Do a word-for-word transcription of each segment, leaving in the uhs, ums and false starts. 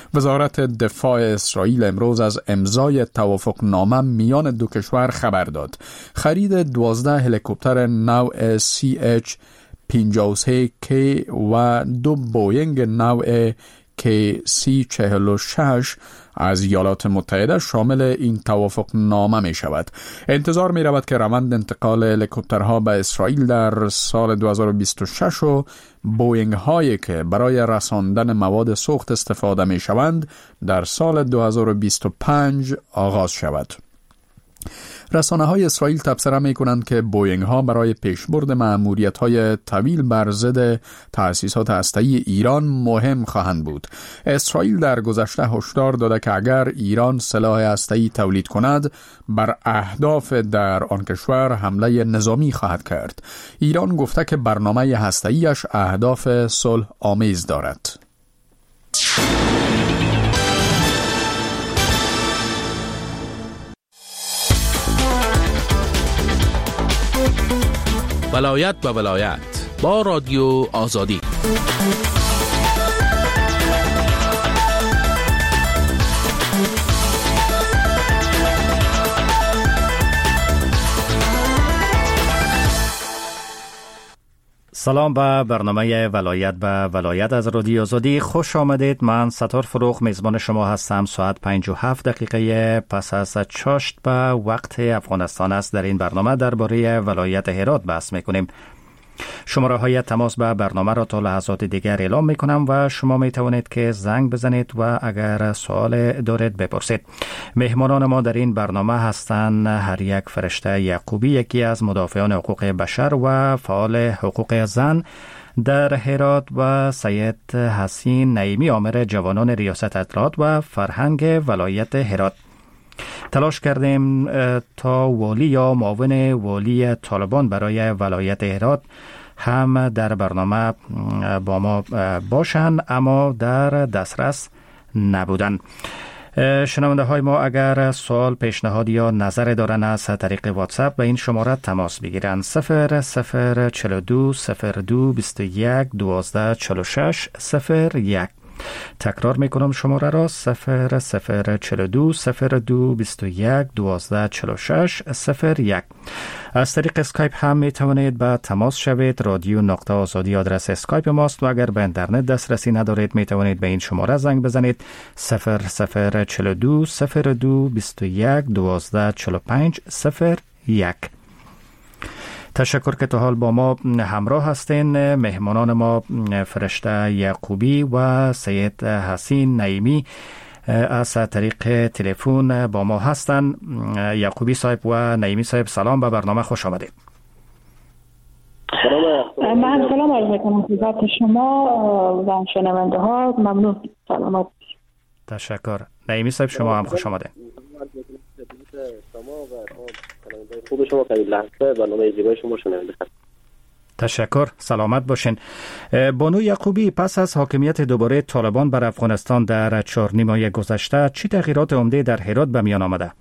وزارت دفاع اسرائیل امروز از امضای توافقنامه میان دو کشور خبر داد. خرید دوازده هلیکوپتر نوع سی اچ پنجاه و سه کی و دو بوینگ نوع کی سی چهل و شش از ایالات متحده شامل این توافق نامه می شود. انتظار می رود که روند انتقال هلیکوپترها به اسرائیل در سال دو هزار و بیست و شش و بوینگ هایی که برای رساندن مواد سوخت استفاده می شوند در سال دو هزار و بیست و پنج آغاز شود. رسانه های اسرائیل تبصره می کنند که بوینگ ها برای پیشبرد مأموریت های طویل بر ضد تأسیسات هسته‌ای ایران مهم خواهند بود. اسرائیل در گذشته هشدار داده که اگر ایران سلاح هسته‌ای تولید کند بر اهداف در آن کشور حمله نظامی خواهد کرد. ایران گفته که برنامه هسته‌ایش اهداف صلح آمیز دارد. ولایت به ولایت با رادیو آزادی. سلام به برنامه ولایت به ولایت از رادیو آزادی. خوش آمدید. من ستار فروغ میزبان شما هستم. ساعت پنج و هفت دقیقه پس از چاشت به وقت افغانستان است. در این برنامه درباره ولایت هرات بحث میکنیم. شماره های تماس به برنامه را تا لحظات دیگر اعلام می کنم و شما می توانید که زنگ بزنید و اگر سوال دارید بپرسید. مهمانان ما در این برنامه هستند هر یک فرشته یعقوبی، یکی از مدافعان حقوق بشر و فعال حقوق زن در هرات، و سید حسین نعیمی، آمر جوانان ریاست اطلاعات و فرهنگ ولایت هرات. تلاش کردیم تا والی یا معاون والی طالبان برای ولایت هرات هم در برنامه با ما باشند، اما در دسترس نبودند. شنونده های ما اگر سوال، پیشنهاد یا نظر دارن از طریق واتساپ به این شماره تماس بگیرند. صفر صفر چهل و دو صفر دو بیست و یک دوازده چهل و شش صفر یک. تکرار میکنم شماره را: صفر صفر چهل و دو صفر دو بیست و یک دوازده چهل و شش صفر یک. از طریق اسکایپ هم میتوانید به تماس شوید. رادیو نقطه آزادی آدرس اسکایپ ماست و اگر به اینترنت دسترسی ندارید میتوانید به این شماره زنگ بزنید: صفر صفر چهل و دو صفر دو بیست و یک دوازده چهل و پنج صفر یک. تشکر که تا حال با ما همراه هستین. مهمانان ما فرشته یعقوبی و سید حسین نعیمی از طریق تلفن با ما هستند. یعقوبی صاحب و نعیمی صاحب، سلام، به برنامه خوش آمدید. سلام. من سلام عرض می‌کنم خدمت شما و شنونده ها. ممنون. سلامت. تشکر. نعیمی صاحب شما هم خوش آمدید. خوب شما خیلی لحظه برنامه زیبای شما شنونده هستم. تشکر. سلامت باشین. بانو یعقوبی، پس از حاکمیت دوباره طالبان بر افغانستان در چهار نیم ماه گذشته چه تغییرات عمده در هرات به میان آمده؟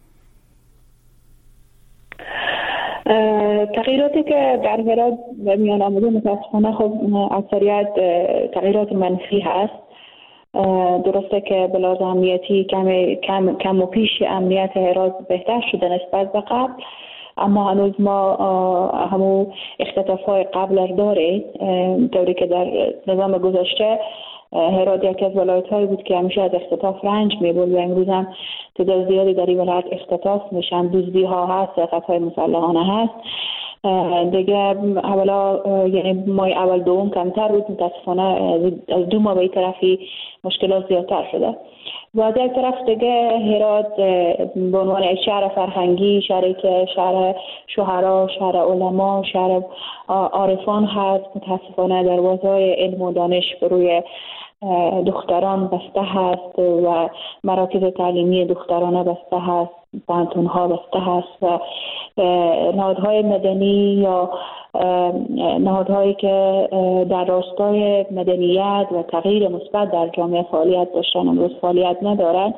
تغییراتی که در هرات به میان آمده متاسفانه خب اکثریت تغییرات منفی هست. درسته که به لحاظ امنیتی کم, کم, کم و پیش امنیت هرات بهتر شده نسبت به قبل، اما هنوز ما همون اختطاف‌های قبل را داریم، طوری که در نظام گذشته هرات یکی از ولایت‌هایی بود که همیشه از اختطاف رنج می‌برد و امروز هم تعداد زیادی در این ولایت اختطاف میشن، دزدی‌ها هست، سرقت‌های مسلحانه هست. دیگه اولا یعنی ماه اول دوم کمتر بود، متاسفانه از دو ماه به این طرفی مشکلات زیادتر شده. و از یک طرف دیگه هرات به عنوان شهر فرهنگی، شهری که شهر شهرا، شهر علما، شهر عارفان هست، متاسفانه دروازه‌های علم و دانش به روی دختران بسته هست و مراکز تعلیمی دخترانه بسته هست، پانتون‌ها بسته هست و نهادهای مدنی یا نهادهایی که در راستای مدنیت و تغییر مثبت در جامعه فعالیت داشتن امروز فعالیت ندارن.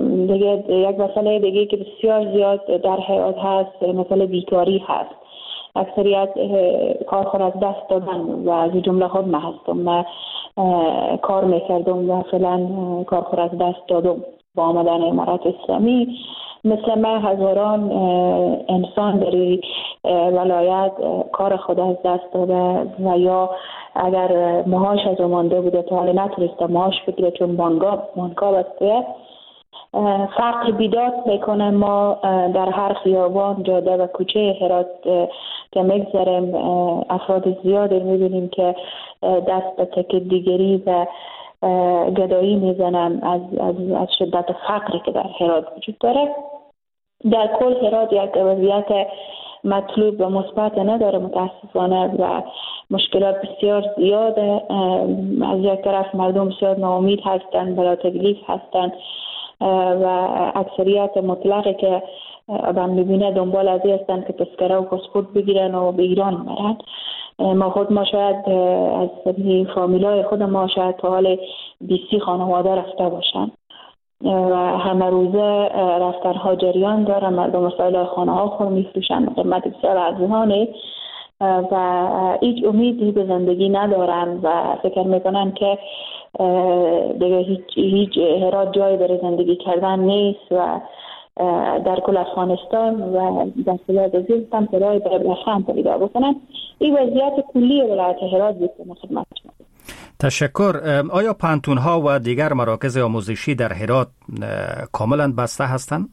دیگه یک مسئله دیگه که بسیار زیاد در هرات هست مسئله بیکاری هست. اکثریت کار از دست دادن و از جمله خود من هستم. من کار میکردم و فعلا کار از دست دادم. با آمدن امارات اسلامی مثل من هزاران انسان در ولایت کار خود از دست داده و یا اگر معاش از مانده بوده تا حالا نتونسته معاش بگیره چون بانکا بسته. فقر بیداد میکنه. ما در هر خیابان، جاده و کوچه هرات که میگذریم افراد زیادی میبینیم که دست به تک دیگری و گدایی میزنن از, از, از شدت فقری که در هرات وجود داره. در کل هرات یک وضعیت مطلوب و مثبت نداره متاسفانه و مشکلات بسیار زیاده. از یک طرف مردم بسیار ناامید هستند، بلا تکلیف هستند و اکثریت مطلقه که آدم میبینه دنبال از این هستند که تذکره و پاسپورت بگیرن و به ایران برن. ما خود ما شاید از فامیلای خود ما شاید تا حال بیستی خانواده رفته باشن و همه روزه رفتنها جریان داره. مردم مسائل خانه ها خود میفروشن قیمت بسیار ارزانه و هیچ امیدی به زندگی ندارن و فکر میکنن که دیگه هیچ هیچ هرات جای برای زندگی کردن نیست و در کل افغانستان و در صورت عزیز هم برای برخان پیدا بکنن. این وضعیت کلی ولایت هرات بود که خدمت شما. تشکر. آیا پانتون ها و دیگر مراکز آموزشی در هرات کاملا بسته هستند؟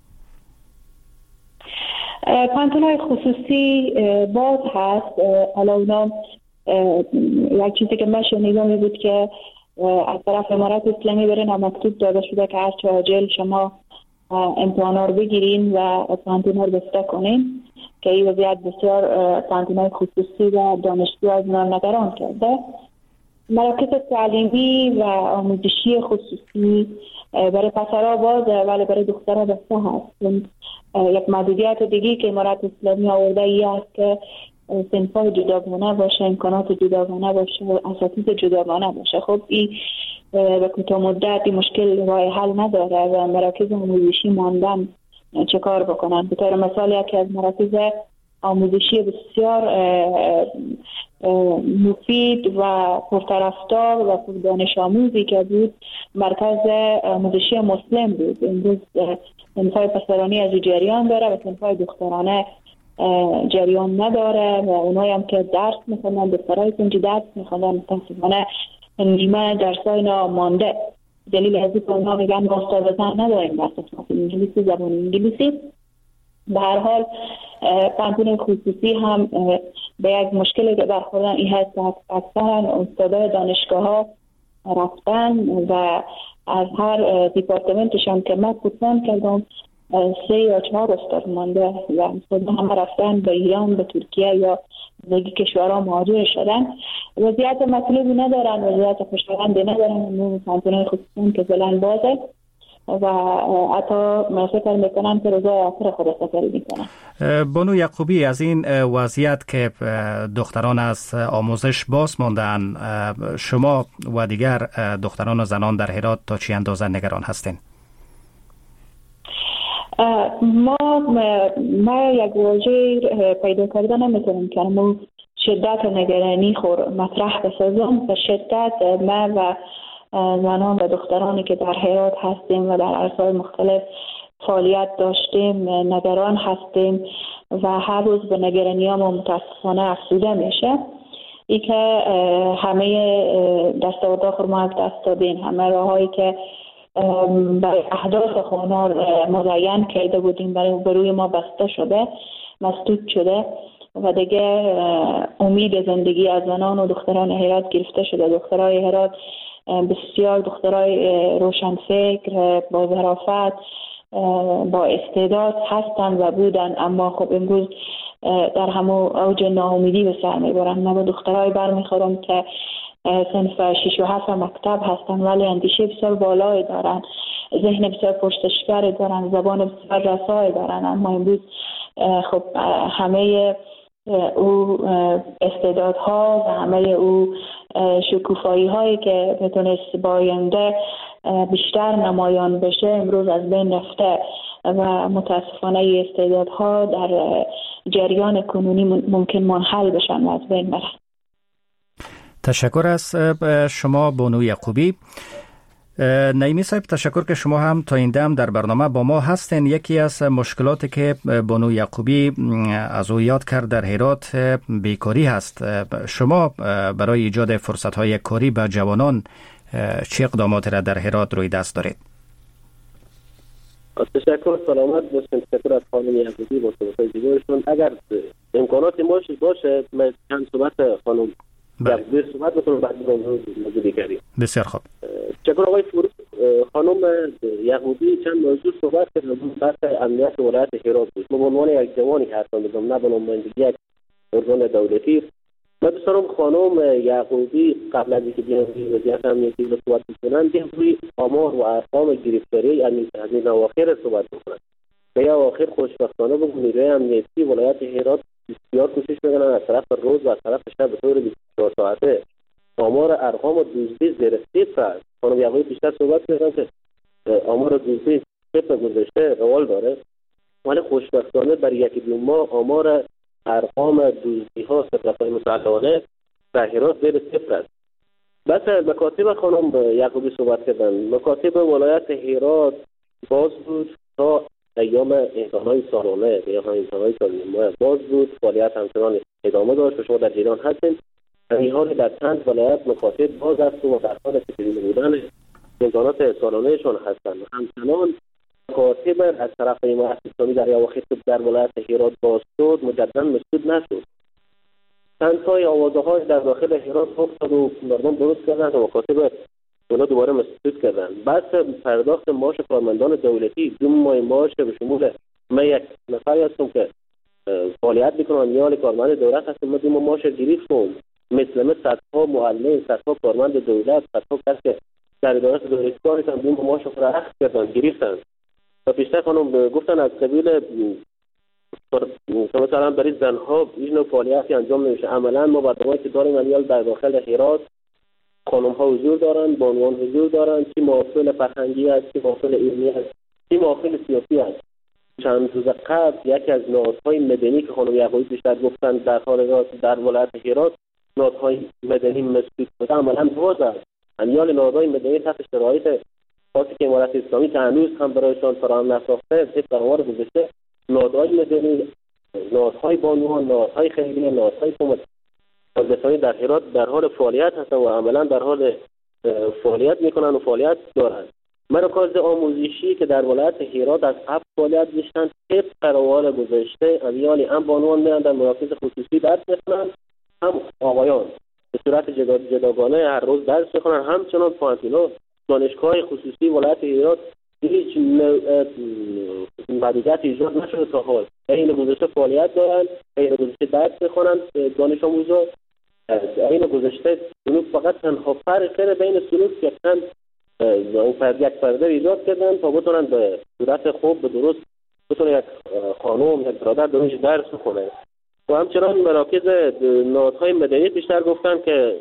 پانتون های خصوصی باز هست. حالا اونا یک چیزی که من شنیدم بود که از طرف امارات اسلامی برای مکتوب داده شده که هر چه عاجل شما امتحانا رو بگیرین و پانتون ها رو بسته کنین که این وضعیت بسیار پانتون های خصوصی و دانشجو از اونا نگران کرده. مراکز تعلیمی و آموزشی خصوصی برای پسرها بازه ولی برای دخترها بسته هست. یک محدودیت دیگه که امارات اسلامی آورده ای است که صنف‌های جداگانه باشه، امکانات جداگانه باشه، اساتید جداگانه باشه. خب این به کوتاه مدت این مشکل راه حل نداره و مراکز آموزشی ماندن چه کار بکنن. به طور مثال یکی از مراکز آموزشی بسیار مفید و پرطرفدار و دانش آموزی که بود مرکز آموزشی مسلم بود. امروز صنف‌های پسرانی از جریان داره و صنف‌های دخترانه جریان نداره و اونایی هم که درس میخوندن دخترای کنجی درس میخوندن متاسفانه نیمه درسای اینا مانده. دلیل از این که اونها میگن ما استاد زن نداریم درس انگلیسی، زبان انگلیسی. به هر حال پانتون خصوصی هم به یک مشکلی که برخوردن این هست که اکثرا استادای دانشگاه ها رفتن و از هر دیپارتمنتشان که من پرسان کردم سه یا چهار استاد مانده و استاد همه رفتن به ایران، به ترکیه یا دیگه کشورها مهاجر شدن. وضعیت مطلوبی ندارن، وضعیت خوشایندی ندارن. اون پانتون خصوصی که فعلا بازه و حتی فکر میکنم که روزای آخر خود سفری میکنم. بانو یعقوبی، از این وضعیت که دختران از آموزش باز ماندن، شما و دیگر دختران و زنان در هرات تا چی اندازه نگران هستین؟ ما ما یک واژه پیدا کرده نمیتونیم که ما شدت نگرانی خور مطرح بسازم. به شدت ما و زنان و دخترانی که در هرات هستیم و در عرصه‌های مختلف فعالیت داشتیم نگران هستیم و هر روز به نگرانی‌ها متاسفانه افزوده میشه. ای که همه دستاوردها خود ما از دست دادیم، همه راههایی که برای اهداف خود مزین کرده بودیم برای بروی ما بسته شده، مسدود شده و دیگه امید زندگی از زنان و دختران هرات گرفته شده. دخترای هرات بسیار دخترای روشنفکر، با ظرافت، با استعداد هستند و بودن، اما خب امروز در همو اوج ناامیدی به سر میبرن. من با دخترای برمیخورم که صنف شش و هفت مکتب هستن ولی اندیشه بسیار بالایی دارن، ذهن بسیار پرسشگری دارن، زبان بسیار رسایی دارن، اما امروز خب همه او استعدادها و همه او شکوفایی هایی که بتونست با آینده بیشتر نمایان بشه امروز از بین رفته و متاسفانه استعدادها در جریان کنونی ممکن منحل بشن و از بین برن. تشکر از شما بانو یعقوبی. نعیمی صاحب، تشکر که شما هم تا این دم در برنامه با ما هستین. یکی از مشکلاتی که بانو یعقوبی از او یاد کرد در هرات بیکاری هست. شما برای ایجاد فرصت‌های کاری به جوانان چه اقداماتی را در هرات روی دست دارید؟ تشکر، سلامت باشین. تشکر از خانم یعقوبی با صحبت‌های دیگرشون. اگر امکاناتی باشه باشه من چند صحبت خانم یعقوبی صحبت بکنم بعد موضوع دیگری. بسیار خوب. تشکر آقای فروغ. خانم یعقوبی چند موضوع صحبت کردن. بحث امنیت ولایت هرات بود. ما به عنوان یک جوانی حرف می‌زنم، نه به عنوان یک ارگان دولتی. من دوست دارم خانم یعقوبی قبل از اینکه بیان روی وضعیت امنیتی رو صحبت کنن، بیان روی آمار و ارقام گرفتاری از این اواخر صحبت کنن. به اواخر خوشبختانه به نیروی امنیتی ولایت هرات بسیار کوشش میکنن از طرف روز و از طرف شب به طور بیست و چهار ساعته آمار ارقام و دزدی زیر صفر است. خانم یعقوبی بیشتر صحبت کردن که آمار دزدی صفر گذشته روال داره، ولی خوشبختانه برای یکی دو ماه آمار ارقام دزدی ها سرقت‌های مسلحانه در هرات زیر صفر است. بس مکاتب خانم یعقوبی صحبت کردن. مکاتب ولایت هرات باز بود تا ایام امتحان‌های سالانه، یا هم امتحان‌های سالانه باز بود، فعالیت همچنان ادامه داشت و شما در ایران هستین. این حال در چند ولایت مکاتب باز است و در حال تکمیل بودن امتحانات سالانه‌شان هستند. همچنان مکاتب از طرف جماعت اسلامی در اواخر در ولایت هرات باز شد، مجددا مسدود نشد. چند تای آوازه‌های در داخل هرات افتاد و مردم درست کردن و مکاتب اونا دوباره مسدود کردن. بس پرداخت معاش کارمندان دولتی، دو ماه معاش به شمول من یک نفری هستم که فعالیت میکنم، یا کارمند دولت هستم، من دو ماه معاش گرفتم. مثل مثل صدها معلم، صدها کارمند دولت، صدها کس که در اداره دولتی کار میکنن، دو ماه معاش را اخذ کردن، گرفتن. و پیشتر خانم گفتن از قبیل مثلا برای زنها این نوع فعالیتی انجام نمیشه. عملا ما برنامه‌ای که داریم امیال در داخل هرات خانم ها حضور دارن، بانوان حضور دارن، چی محافل فرهنگی است، چی محافل علمی است، چی محافل سیاسی است. چند روز قبل یکی از نهادهای مدنی که خانم یعقوبی بیشتر گفتن در حال راست در ولایت هرات نهادهای مدنی مسدود شده عملا باز است. امیال نهادهای مدنی تحت شرایط خاصی که امارت اسلامی که هنوز هم برایشان فراهم نساخته طبق آمار گذشته، نهادهای مدنی، نهادهای بانوان، نهادهای خیریه، نهادهای کمک در هرات در حال فعالیت هستن و عملا در حال فعالیت میکنن و فعالیت دارن. مراکز آموزشی که در ولایت هرات از قبل فعالیت داشتن طبق روال گذشته امیالی هم بانوان میان در مراکز خصوصی درس میخونن، هم آقایان به صورت جداگانه هر روز درس میخونن. همچنان پانتینا دانشگاه خصوصی ولایت هرات هیچ محدودیت ایجاد نشده تا حال. این گذشته فعالیت دارن، این گذشته درس میخونن دانش آموزا. این گذشته اونو فقط تنها فرق بین سلوک که چند اون فرد یک پرده ایجاد کردن تا بتونن به صورت خوب به درست بتونه یک خانم یک برادر درش درس بخونه. و همچنان مراکز نهادهای مدنی بیشتر گفتن که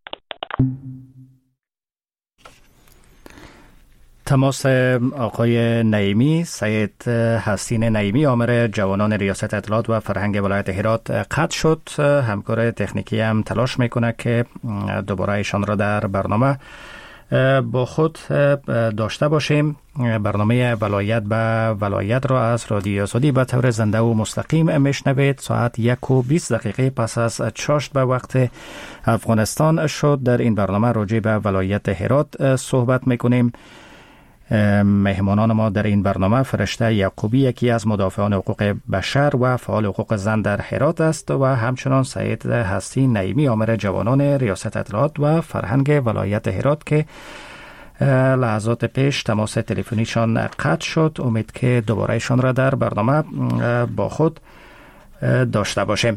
تماس آقای نعیمی، سید حسین نعیمی، آمر جوانان ریاست اطلاعات و فرهنگ ولایت هرات قطع شد. همکار تکنیکی هم تلاش میکنه که دوباره ایشان را در برنامه با خود داشته باشیم. برنامه ولایت به ولایت را از رادیو آزادی به طور زنده و مستقیم میشنوید. ساعت یک و بیست دقیقه پس از چاشت به وقت افغانستان شد. در این برنامه راجع به ولایت هرات صحبت میکنیم. مهمانان ما در این برنامه فرشته یعقوبی، یکی از مدافعان حقوق بشر و فعال حقوق زن در هرات است، و همچنان سید حسین نعیمی، آمر جوانان ریاست اطلاعات و فرهنگ ولایت هرات که لحظات پیش تماس تلفنیشان قطع شد. امید که دوباره ایشان را در برنامه با خود داشته باشیم.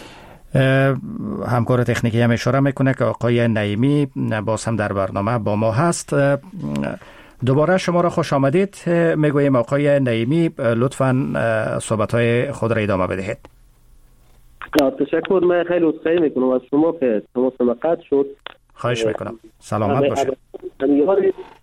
همکار تکنیکی هم اشاره میکنه که آقای نعیمی باز هم در برنامه با ما هست. دوباره شما را خوش آمدید میگوییم آقای نعیمی، لطفاً صحبت‌های خود را ادامه بدهید. تشکر. من خیلی عذرخواهی میکنم از شما که تماس ما قطع شد. خواهش میکنم. سلامت باشید.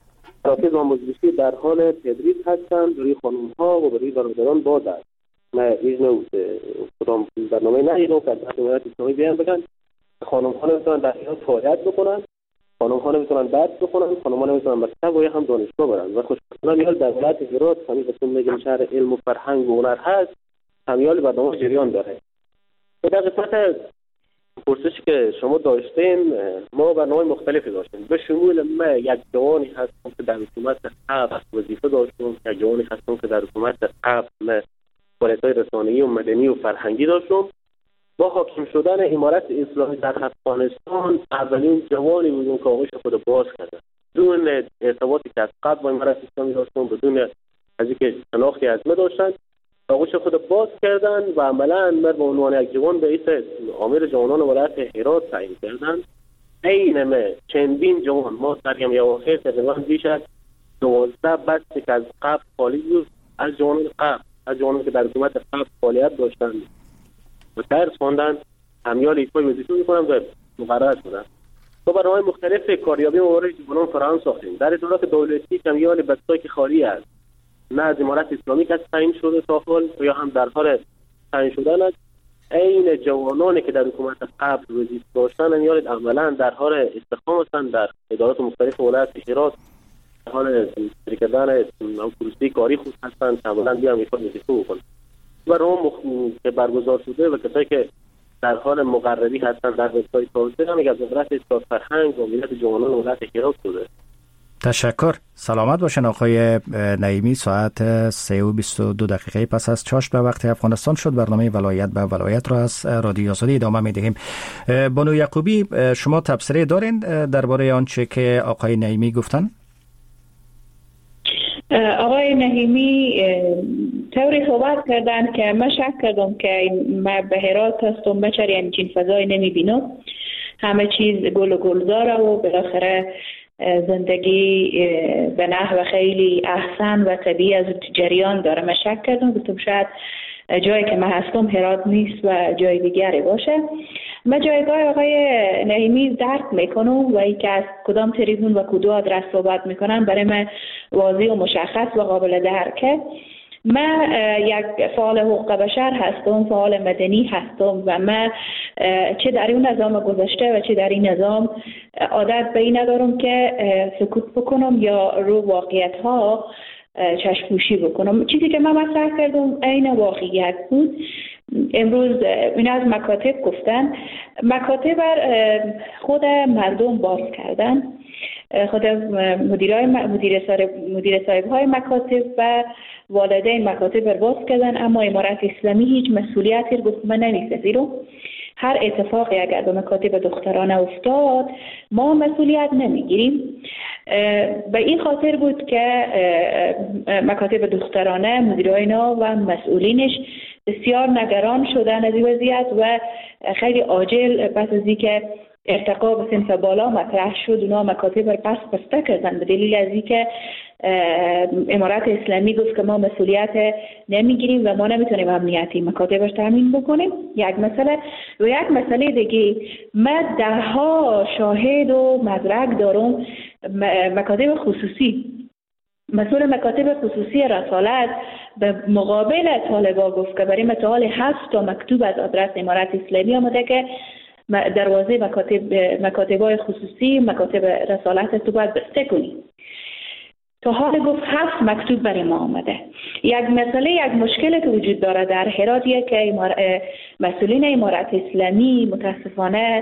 مراکز آموزشی در حال تدریس هستند، برای خانم ها و برای برادران باز است. من ایزن کدام برنامه ندیدم که از جمهوریت اسلامی بیان بگن خانم ها نمیتونن در ایران فعالیت بکنن، خانم ها نمیتونن درس بخونن، خانم ها نمیتونن مکتب و یا هم دانشگاه برن. و خوشبختانه میال در ولایت هرات همین قسم میگم شهر علم و فرهنگ و هنر هست، همیال برنامه جریان داره. در قسمت پرسشی که شما داشتین، ما برنامه مختلفی داشتیم. به شمول من یک جوانی هستم که در حکومت قبل وظیفه داشتم، یک جوانی هستم که در حکومت قبل فعالیت‌های رسانه‌ای و مدنی و فرهنگی داشتم. با حاکم شدن امارت اسلامی در افغانستان اولین جوانی بودم که آغوش خود باز کردم، بدون ارتباطی که از قبل با امارت اسلامی داشتم، بدون از اینکه شناختی از من داشتن، آغوش خود باز کردن و عملا من به عنوان یک جوان به رئیس آمر جوانان ولایت هرات تعیین کردن. عین من چندین جوان ما در یمی اواخر تقریبا بیش از دوازده بسته که از قبل خالی بود، از جوانان قبل از جوانان که در حکومت قبل فعالیت داشتند و درس خواندن همیال ایفای وظیفه میکنن و مقرر شدن. ما برنامه مختلف کاریابی موارد جوانان فراهم ساختیم. در ادارات دولتی کمیال بسایی که خالی است، نه از امارت اسلامی که تعیین شده تا حال یا هم در حال تعیین شدن است، عین جوانانی که در حکومت قبل وظیفه داشتن همیال عملا در حال استخدام هستند در ادارات مختلف ولایت هرات، در حال تشکیل کردن پروسه کاری خود هستند که عملا بیان ایفای وظیفه بکنن. برنامه که برگزار شده و کسایی که در حال مقرری هستند در وبسایت توسعه هم از وزارت اصلاح فرهنگ و ملیت جوانان ولایت هرات شده. تشکر. سلامت باشن آقای نعیمی. ساعت سه و بیست و دو دقیقه پس از چاشت به وقت افغانستان شد. برنامه ولایت به ولایت را از رادیو آزادی ادامه می‌دهیم. بانو یعقوبی، شما تبصره دارین درباره آنچه که آقای نعیمی گفتن؟ آقای نعیمی طوری صحبت کردن که من شک کردم که من به هرات هستم، بچر یعنی چین فضای نمیبینم، همه چیز گل و گلزاره و بالاخره زندگی به نحو خیلی احسن و طبیعی از جریان داره. من شک کردم، گفتم شاید جایی که من هستم هرات نیست و جای دیگری باشه. من جایگاه آقای نعیمی درک میکنم و ای که از کدام تریبون و کدو آدرس صحبت میکنن برای من واضح و مشخص و قابل درکه. من یک فعال حقوق بشر هستم، فعال مدنی هستم و من چه در این نظام گذشته و چه در این نظام عادت به این ندارم که سکوت بکنم یا رو واقعیت ها چشم‌پوشی بکنم. چیزی که من مطرح کردم عین واقعیت بود. امروز این از مکاتب گفتن، مکاتب بر خود مردم باز کردن، خود مدیرای مدیر صاحب مدیر صاحب های مکاتب و والدین مکاتب بر باز کردن، اما امارت اسلامی هیچ مسئولیتی رو گفت من نمی‌پذیرم. هر اتفاقی اگر به مکاتب دخترانه افتاد ما مسئولیت نمیگیریم. به این خاطر بود که مکاتب دخترانه مدیرای اینا و مسئولینش بسیار نگران شدن از این وضعیت و خیلی عاجل پس از اینکه ارتقا به صنف بالا مطرح شد اونا مکاتب رو پس بسته کردن به دلیل از اینکه امارت اسلامی گفت که ما مسئولیت نمیگیریم و ما نمیتونیم امنیتی مکاتبش تامین بکنیم. یک مسئله و یک مسئله دیگه، من ده ها شاهد و مدرک دارم مکاتب خصوصی، مسئول مکاتب خصوصی رسالت به مقابل طالبا گفت که برای متعال هفت تا مکتوب از آدرس امارت اسلامی آمده که دروازه مکاتب مکاتبای خصوصی مکاتب رسالت تو باید بسته کنی. تا حال گفت هفت مکتوب برای ما آمده. یک مسئله یک مشکل که وجود داره در هراتیه که امار... مسئولین امارت اسلامی متاسفانه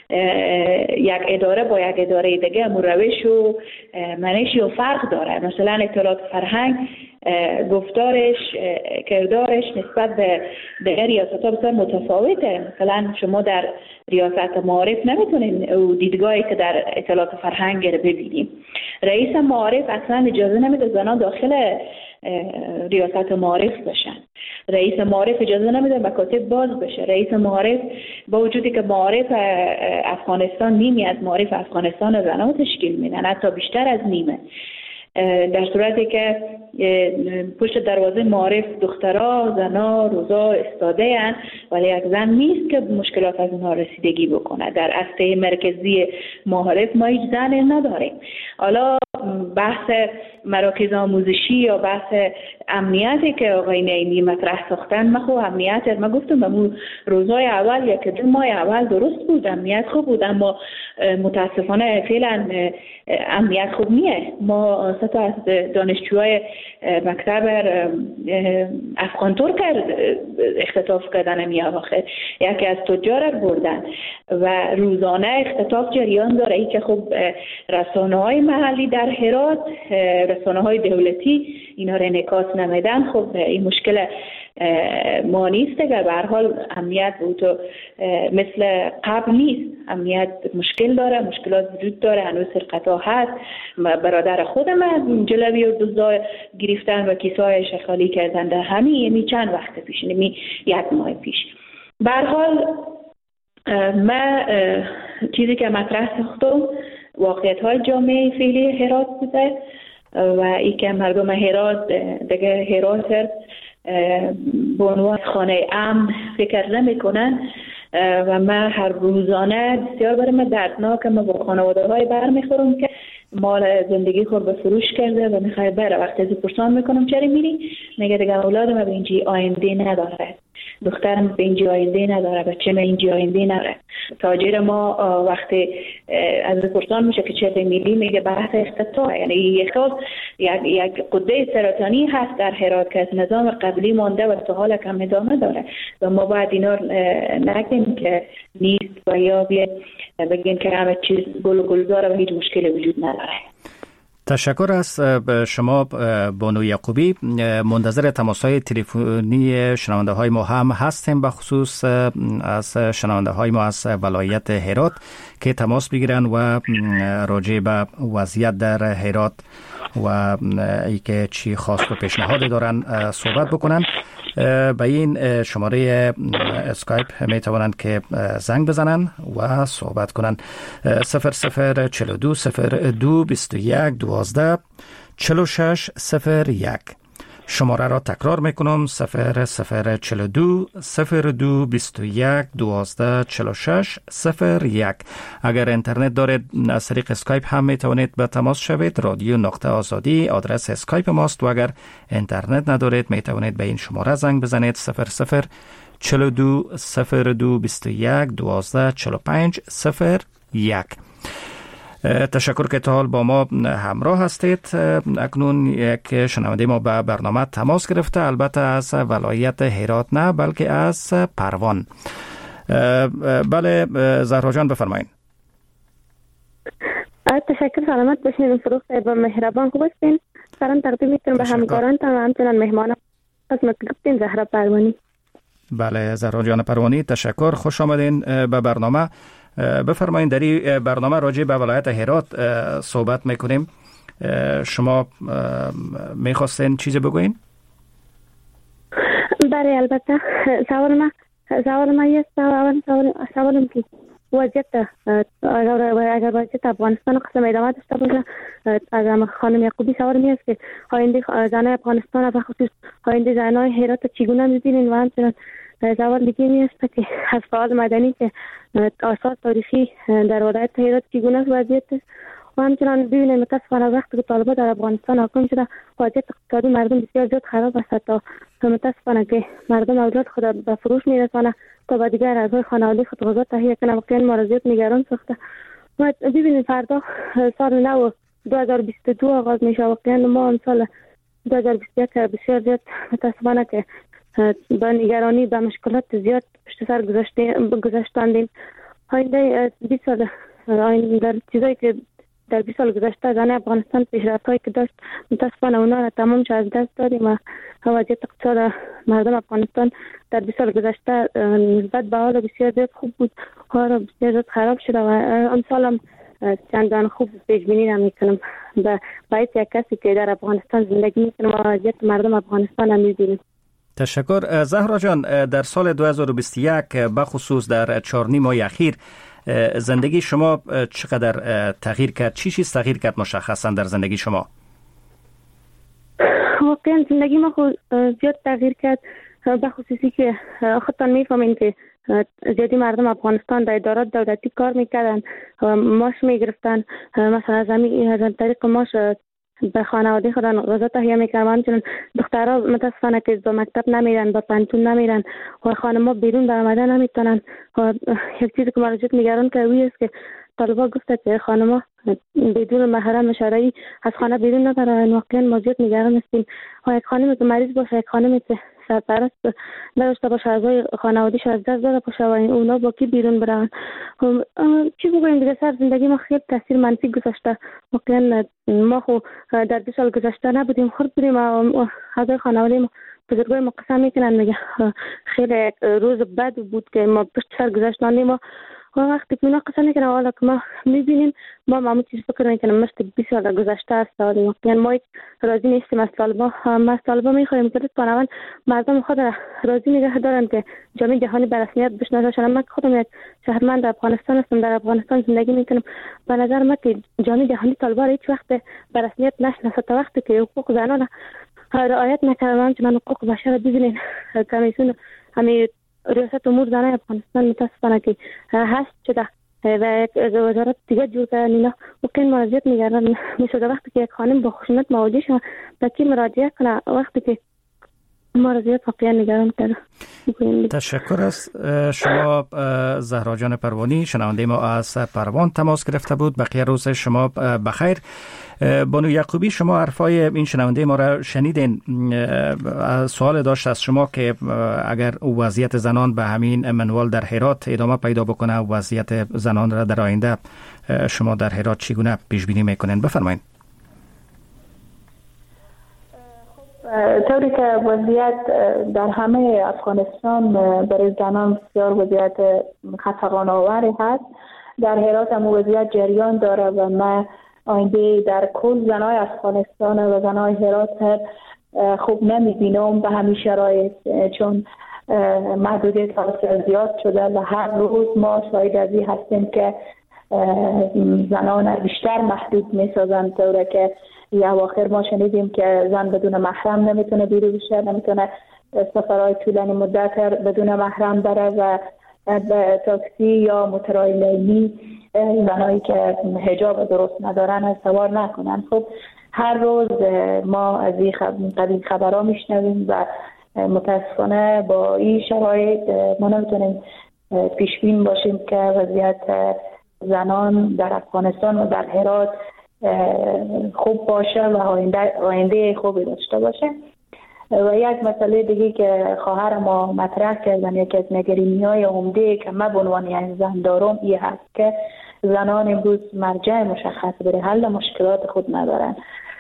یک اداره با یک اداره دیگه روش و منشی و فرق داره. مثلا اطلاعات فرهنگ گفتارش کردارش نسبت به دیگر ریاست‌ها بسیار متفاوته. مثلا شما در ریاست معارف نمیتونین او دیدگاهی که در اطلاعات فرهنگ رو ببینیم. رئیس معارف اصلا اجازه نمیده زنان داخل ریاست معارف بشن. رئیس معارف اجازه نمیده مکاتب باز بشه. رئیس معارف با وجودی که معارف افغانستان نیمی از معارف افغانستان زنان تشکیل میدن، حتی بیشتر از نیمه، در صورتی که پشت دروازه معارف دخترها، زنا، روزا استاده هستند ولی یک زن نیست که مشکلات از اونها رسیدگی بکنه. در هسته مرکزی معارف ما هیچ زن نداریم. حالا بحث مراکز آموزشی یا بحث امنیتی که آقای نعیمی مطرح ساختن، ما خو امنیت ما گفتم به روزهای اول یا که دو ماه اول درست بود، امنیت خوب بود، اما متاسفانه فعلا امنیت خوب نیه. ما سه تا از دانشجوهای مکتب افغان ترک اختطاف کردن می اواخر، یکی از تجار بردن و روزانه اختطاف جریان داره. ای که خب رسانه های محلی در هرات، رسانه های دولتی اینا رو انعکاس نمیدن. خب این مشکل ما نیست، اگر به هر حال امنیت بود و مثل قبل نیست، امنیت مشکل داره، مشکلات وجود داره، هنوز سرقت‌ها هست. برادر خود من جلوی و دزدا گرفتن و کیسه‌هایش خالی کردن در همین یعنی چند وقت پیش، یعنی یک ماه پیش. به هر حال ما چیزی که مطرح ساختم واقعیت‌های جامعه فعلی هرات بوده و ای که مردم هرات دیگه هرات به عنوان خانه امن فکر نمی‌کنن و من هر روزانه بسیار برای من دردناک، من با خانواده های بر میخورم که مال زندگی خور به فروش کرده و میخوای بره. وقتی از پرسان میکنم چرا میری؟ میگه دیگه اولادم به اینجی آینده نداره، دخترم به اینجی آینده نداره، بچه‌م اینجی آینده نداره. تاجر ما وقتی از پرسان میشه که چرا میری، میگه بحث اختطاف، یعنی یک یک یک قده سرطانی هست در هرات که از نظام قبلی مانده و تا حال کم ادامه داره و ما باید اینا نگیم که نیست و یا بگیم که همه چیز گل و گلزاره و هیچ مشکلی وجود نداره. تشکر از شما بانو یعقوبی. منتظر تماس‌های تلفنی شنونده های ما هم هستیم، به خصوص از شنونده های ما از ولایت هرات که تماس بگیرن و راجع به وضعیت در هرات و ای که چی خواست و پیشنهاد دارن صحبت بکنن. به این شماره اسکایپ می توانند که زنگ بزنن و صحبت کنن. صفر صفر چهل و دو صفر دو بیست و یک دوازده چهل و شش صفر یک. شماره را تکرار میکنم: صفر صفر چهل و دو صفر دو بیست و یک دوازده چهل و شش صفر یک. اگر اینترنت دارید از طریق اسکایپ هم می توانید به تماس شوید. رادیو نقطه آزادی آدرس اسکایپ ماست و اگر اینترنت ندارید می توانید به این شماره زنگ بزنید: صفر صفر چهل و دو صفر دو بیست و یک دوازده چهل و پنج صفر یک. تشکر که تا حال با ما همراه هستید. اکنون یک شنونده ما به برنامه تماس گرفته، البته از ولایت هرات نه بلکه از پروان. بله زهرا جان بفرمایید. تشکر، سلامت باشین. فروخ صاحب مهربان خوب هستین؟ سلام تقدیم میکنم به همکارانتان و همچنان مهمان قسمت گفتین زهرا پروانی. بله زهرا جان پروانی، تشکر، خوش آمدین به برنامه. بفرمایید، در این برنامه راجع به ولایت هرات صحبت میکنیم. شما میخواستین چیزی بگوین؟ بله البته. سوال ما سوال ما است سوال سوالم که وضعیت اگر وضعیت افغانستان قسم ادامه داشته باشه، از خانم یعقوبی سوال می است که آینده زنان افغانستان و خصوص آینده زنان هرات چگونه می‌بینین و همچنین سوال دیگه می است که از فعال مدنی که آثار تاریخی در ولایت هرات چگونه است وضعیت و همچنان ببینید متاسفانه وقتی که طالبان در افغانستان حاکم شده وضعیت اقتصادی مردم بسیار زیاد خراب است تا متاسفانه که مردم اولاد خود به فروش میرسانه تا به دیگر اعضای خانواده خود غذا تهیه کنه. واقعا ما زیاد نگران ساخته. و ببینید فردا سال نو دو هزار و بیست و دو آغاز میشه. واقعا ما هم سال دو هزار و بیست و یک بسیار زیاد متاسفانه که با نگرانی با مشکلات زیاد پشت سر گذاشتیم. آینده بیست سال آینده در چیزایی که در بیست سال گذشته زن افغانستان پیشرفت‌هایی که داشت متاسفانه اونا را تمامش از دست دادیم و وضعیت اقتصاد مردم افغانستان در بیست سال گذشته نسبت به حال بسیار زیاد خوب بود، حالا بسیار زیاد خراب شده و امسال هم چندان خوب پیش بینی نمی‌کنم به باعث یک کسی که در افغانستان زندگی می‌کنه و وضعیت مردم افغانستان هم می‌بینیم. تشکر. زهرا جان، در سال دو هزار و بیست و یک به خصوص در چهار نیم ماه اخیر زندگی شما چقدر تغییر کرد؟ چی چیز تغییر کرد مشخصا در زندگی شما؟ واقعا زندگی ما خود زیاد تغییر کرد، به خصوصی که خودتان میفهمین که زیادی مردم افغانستان در ادارات دولتی کار میکردن، ماش میگرفتن، مثلا زمین از طریق ماش به خانواده خودن غذا تهیه میکردن. چون دخترها متاسفانه که به مکتب نمیرن، به پانتون نمیرن و خانم‌ها بیرون در آمدن نمیتونن. یک چیزی که مراجعت نگران کردی است که طالبا گفته که خانم‌ها بدون محرم شرعی از خانه بیرون نبرن. واقعا ما زیاد نگران هستیم. و یک خانمی که مریض باشه، یک خانمی که سرپرست نداشته باشه، اعضای خانواده‌اش از دست داده باشه و اونا با کی بیرون برن؟ چی بگویم دیگه، سر زندگی ما خیلی تاثیر منفی گذاشته. واقعا ما خو در دو سال گذشته نبودیم، خرد بودیم و اعضای خانواده ما بزرگای ما قسم میکنن میگه خیلی روز بد بود که ما پشت سر گذاشتیم. ما وقتی که اونا قسم میکنن حالا که ما میبینیم ما معمول چیز فکر میکنم مثل بیست سال گذشته است. واقعا ما راضی نیستیم از طالبا. ما از طالبا میخوایم که لطفاً مردم خود راضی نگه دارن که جامعه جهانی به رسمیت بشناسه. من خودم یک شهروند افغانستان هستم، در افغانستان زندگی میکنم. به نظر من که جامعه جهانی طالبا را هیچ وقت به رسمیت نشناسه تا وقتی که حقوق زنان رعایت نکردن. چون حقوق بشر ببینین کمیسیون همین ریاست امور زنان افغانستان متاسفانه که هست شده و وزارت دیگه جور کردن. اینا ممکن مراجعت میگردن میشده وقتی که یک خانم با خشونت مواجه شد به کی مراجعه کنه؟ وقتی که مراجعت واقعا نگران کرده. تشکر از شما زهرا جان پروانی. شنونده ما از پروان تماس گرفته بود. بقیه روز شما بخیر. بانو یعقوبی، شما حرفای این شنونده ما را شنیدین. سوال داشت از شما که اگر وضعیت زنان به همین منوال در هرات ادامه پیدا بکنه، وضعیت زنان را در آینده شما در هرات چگونه پیش بینی میکنین؟ بفرمایید. طوری که وضعیت در همه افغانستان برای زنان بسیار وضعیت خفقان آوری هست، در هرات هم وضعیت جریان داره و من آینده در کل زنای افغانستان و زنای هرات خوب نمیبینم به همین شرایط، چون محدودیت حاصل زیاد شده و هر روز ما شاهد از این هستیم که زنان بیشتر محدود میسازن. طوره که یه اواخر ما شنیدیم که زن بدون محرم نمیتونه بیرون بشه، نمیتونه سفرهای طولانی مدت بدون محرم بره و به تاکسی یا موتورهای لیلی زنایی که حجاب درست ندارن سوار نکنن. خب هر روز ما از این قبیل خبرها میشنویم و متاسفانه با این شرایط ما نمیتونیم پیشبین باشیم که وضعیت زنان در افغانستان و در هرات خوب باشه و آینده, آینده خوبی داشته باشه. و یک مسئله دیگه که خواهر ما مطرح کردن، یکی از نگرانی‌های عمده که من به عنوان یک زن دارم این هست که زنان امروز مرجع مشخص برای حل مشکلات خود ندارن.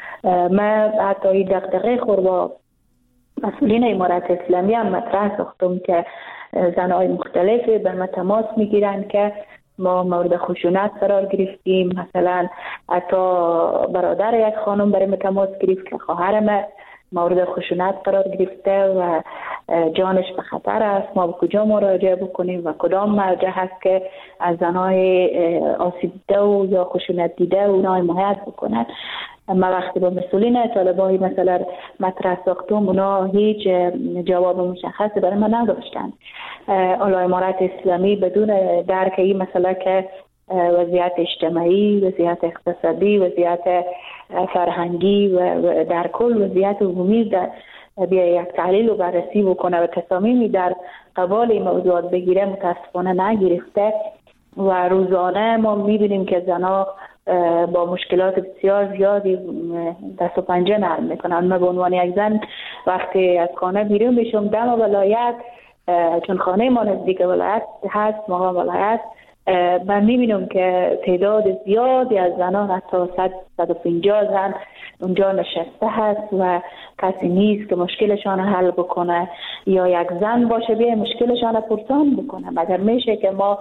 من حتی این دغدغه خود با مسئولین امارت اسلامی هم مطرح ساختم که زنهای مختلفی به ما تماس میگیرن که ما مورد خشونت قرار گرفتیم. مثلا حتی برادر یک خانم برای ما تماس گرفت که خواهر ما مورد خشونت قرار گرفته و جانش به خطر است، ما به کجا مراجعه بکنیم و کدام مرجع هست که از زنهای آسیب دیده و یا خشونت دیده و اونها حمایت بکنن. ما وقتی با مسئولین طالبان مثلا مطرح ساختم اونا هیچ جواب مشخصی برای ما نداشتن. اعلی امارت اسلامی بدون درک این مسئله که وضعیت اجتماعی، وضعیت اقتصادی، وضعیت فرهنگی و در کل وضعیت عمومی در بیا یک تحلیل و بررسی بکنه و تصامیمی در قبال این موضوعات بگیره متاسفانه نگرفته و روزانه ما میبینیم که زنها با مشکلات بسیار زیادی دست و پنجه نرم میکنن. من به عنوان یک زن وقتی از خانه بیرون میشم دم ولایت، چون خانه ما نزدیک ولایت هست، مقام ولایت، من میبینم که تعداد زیادی از زنان حتی صد صد و پنجاه زن اونجا نشسته هست و کسی نیست که مشکلشان حل بکنه یا یک زن باشه بیای مشکلشان پرسان بکنه. مگر میشه که ما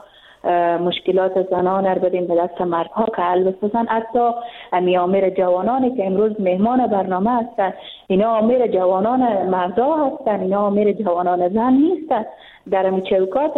مشکلات زنان رو بدیم به دست مردها که حل بسازن؟ حتی امی آمیر جوانانی که امروز مهمان برنامه هستن، اینا آمیر جوانان مردا هستن، اینا آمیر جوانان زن نیستن. در امی چوکات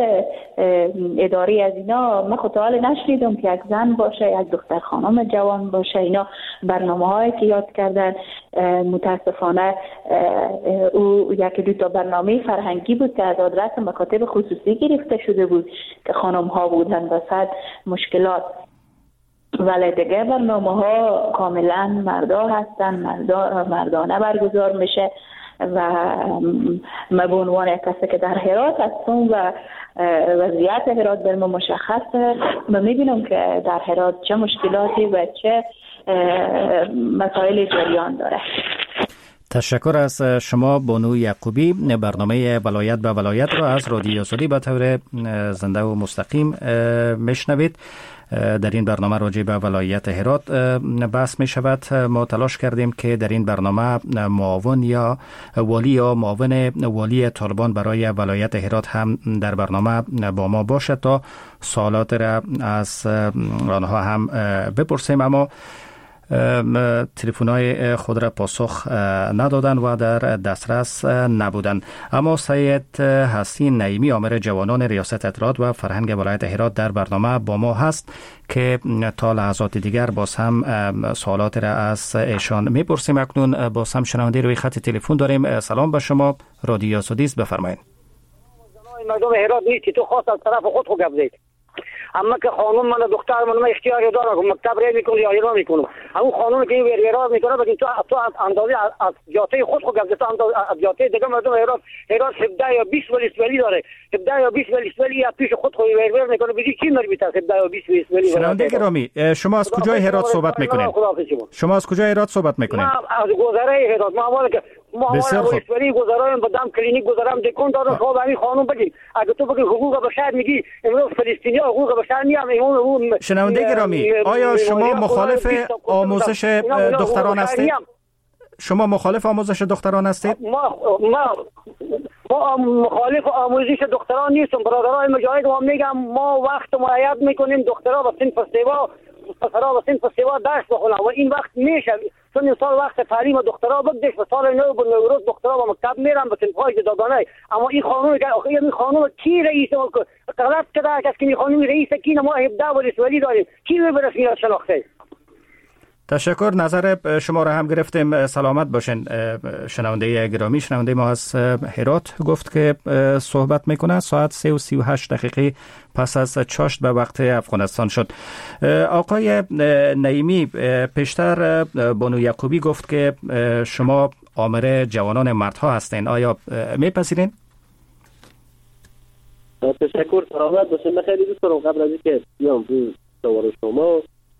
اداری از اینا من خود حال نشنیدم که یک زن باشه، یک دختر خانم جوان باشه. اینا برنامه هایی که یاد کردن متاسفانه او یکی دو تا برنامه فرهنگی بود که از آدرس مکاتب خصوصی گرفته شده بود که خانم ها بودن وسط مشکلات، ولی دیگه برنامه ها کاملا مردا هستن، مردا مردانه برگزار میشه و ما به عنوان کسی که در هرات هستم و وضعیت هرات بر ما مشخصه، ما میبینم که در هرات چه مشکلاتی و چه مسائل جریان داره. تشکر از شما بانو یعقوبی. برنامه ولایت به ولایت را از رادیو آزادی به طور زنده و مستقیم میشنوید. در این برنامه راجع به ولایت هرات بحث می شود. ما تلاش کردیم که در این برنامه معاون یا والی یا معاون والی طالبان برای ولایت هرات هم در برنامه با ما باشد تا سوالات را از آنها هم بپرسیم، اما تلفن‌های خود را پاسخ ندادن و در دسترس نبودن. اما سید حسین نعیمی آمر جوانان ریاست اطلاعات و فرهنگ ولایت هرات در برنامه با ما هست که تا لحظات دیگر باز هم سوالات را از ایشان میپرسیم. اکنون باز هم شنونده روی خط تلفن داریم. سلام به شما، رادیو آزادی است، بفرمایید. مردم هرات نیستی، تو خواست از طرف خود خود گپ زدید. اما که خانم من دختر من اختیاری دارم که مکتب ری میکنه یا ایران میکنم، همون خانم که ویر ویراز میکنه بگین تو تو اندازه از جاته خود خود گفته، اندازه از جاته دیگه مردم هرات هرات هفده یا بیست ولی ولی داره، هفده یا بیست ولی ولی یا پیش خود خود ویر ویر میکنه، بگی کی مر بیت هفده یا بیست ولی ولی. شنونده گرامی، شما از کجای هرات صحبت میکنید؟ شما از کجای هرات صحبت میکنید؟ ما از گذره هرات. ما اول که ما اول ولی گذرایم بدم کلینیک گذرام دکون دارم. خب همین خانم بگی اگه تو بگی حقوق بشر میگی امروز فلسطینیا حقوق بشر میام. شنونده گرامی، آیا شما مخالف آموزش دختران هستید؟ شما مخالف آموزش دختران هستید؟ ما ما ما مخالف آموزش دختران نیستم. برادرای مجاهد ما میگم ما وقت معید میکنیم دخترها با صنف سوا پسرها با صنف سوا درس بخونن و این وقت میشه، چون این سال وقت تعلیم دخترها بگذشت و سال نو به نوروز دخترها با مکتب میرن به صنف‌های جداگانه. اما این خانم که آخه این خانم کی رئیس غلط کرده که این خانم رئیس کی؟ ما هفده ولی ولی داریم، کی به رسمیت شناخته؟ تشکر، نظر شما را هم گرفتیم. سلامت باشین. شنونده گرامی، شنونده ما از هرات گفت که صحبت میکنه. ساعت سه و سی و هشت دقیقه پس از چاشت به وقت افغانستان شد. آقای نعیمی، پیشتر بانو یعقوبی گفت که شما آمر جوانان مردها هستین، آیا میپذیرین؟ تشکر، سلامت باشین. من خیلی دوست دارم قبل از اینکه بیام روی سوال شما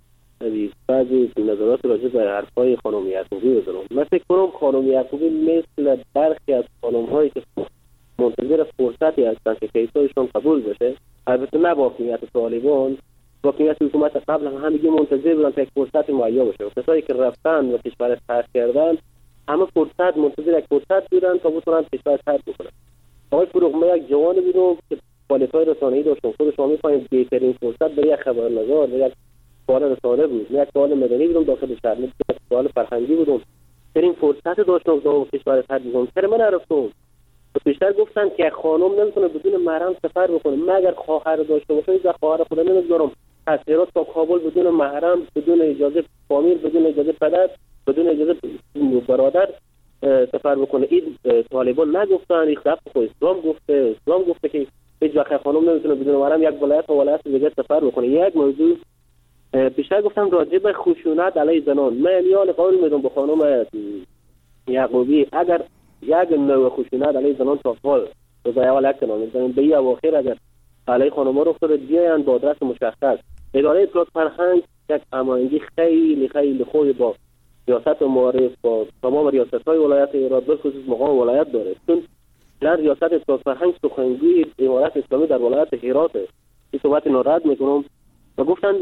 بعضی نظرات راجع به حرفای خانم یعقوبی بزنم. من فکر کنم خانم یعقوبی مثل برخی از خانم‌هایی که منتظر فرصتی هستند که کیسایشون قبول بشه، البته نه با حکومت طالبان، با حکومت حکومت قبل هم همگی منتظر بودن تا فرصت مهیا بشه. کسایی که رفتن و کشور ترک کردن همه فرصت منتظر یک فرصت بودن تا بتونن کشور ترک بکنن. آقای فروغ، من یک جوانی بودم که کوالیفای رسانه‌ای داشتم. خود شما می‌فهمید بهترین فرصت برای یک خبرنگار برای فعال رسانه بود. من یک فعال مدنی بودم داخل شهر، من یک فعال فرهنگی بودم. در این فرصت داشتم که کشور ترک بکنم. چرا من نرفتم؟ بیشتر گفتن که خانم نمیتونه بدون محرم سفر بکنه. من اگر خواهر داشته باشم از خواهر خودم نمیذارم از هرات تا کابل بدون محرم، بدون اجازه فامیل، بدون اجازه پدر، بدون اجازه برادر سفر بکنه. این طالبان نگفتن، این خلاف اسلام گفته. اسلام گفته که هیچ وقت خانم نمیتونه بدون محرم یک ولایت تا ولایت دیگه سفر بکنه. یک موضوع بیشتر گفتم راجع به خشونت علیه زنان. من میان قول میدم به خانم یعقوبی اگر یک نوع خشونت علیه زنان تا حال روزای اول یک کنان میزنیم به این اواخر اگر علیه خانم‌ها رو افتاده بیاین با آدرس مشخص. اداره اطلاعات فرهنگ یک هماهنگی خیلی خیلی خوبی با ریاست معارف با تمام ریاست‌های ولایت هرات به خصوص مقام ولایت داره، چون در ریاست اطلاعات فرهنگ سخنگوی امارت اسلامی در ولایت هرات این صحبت ناراحت میکنم و گفتند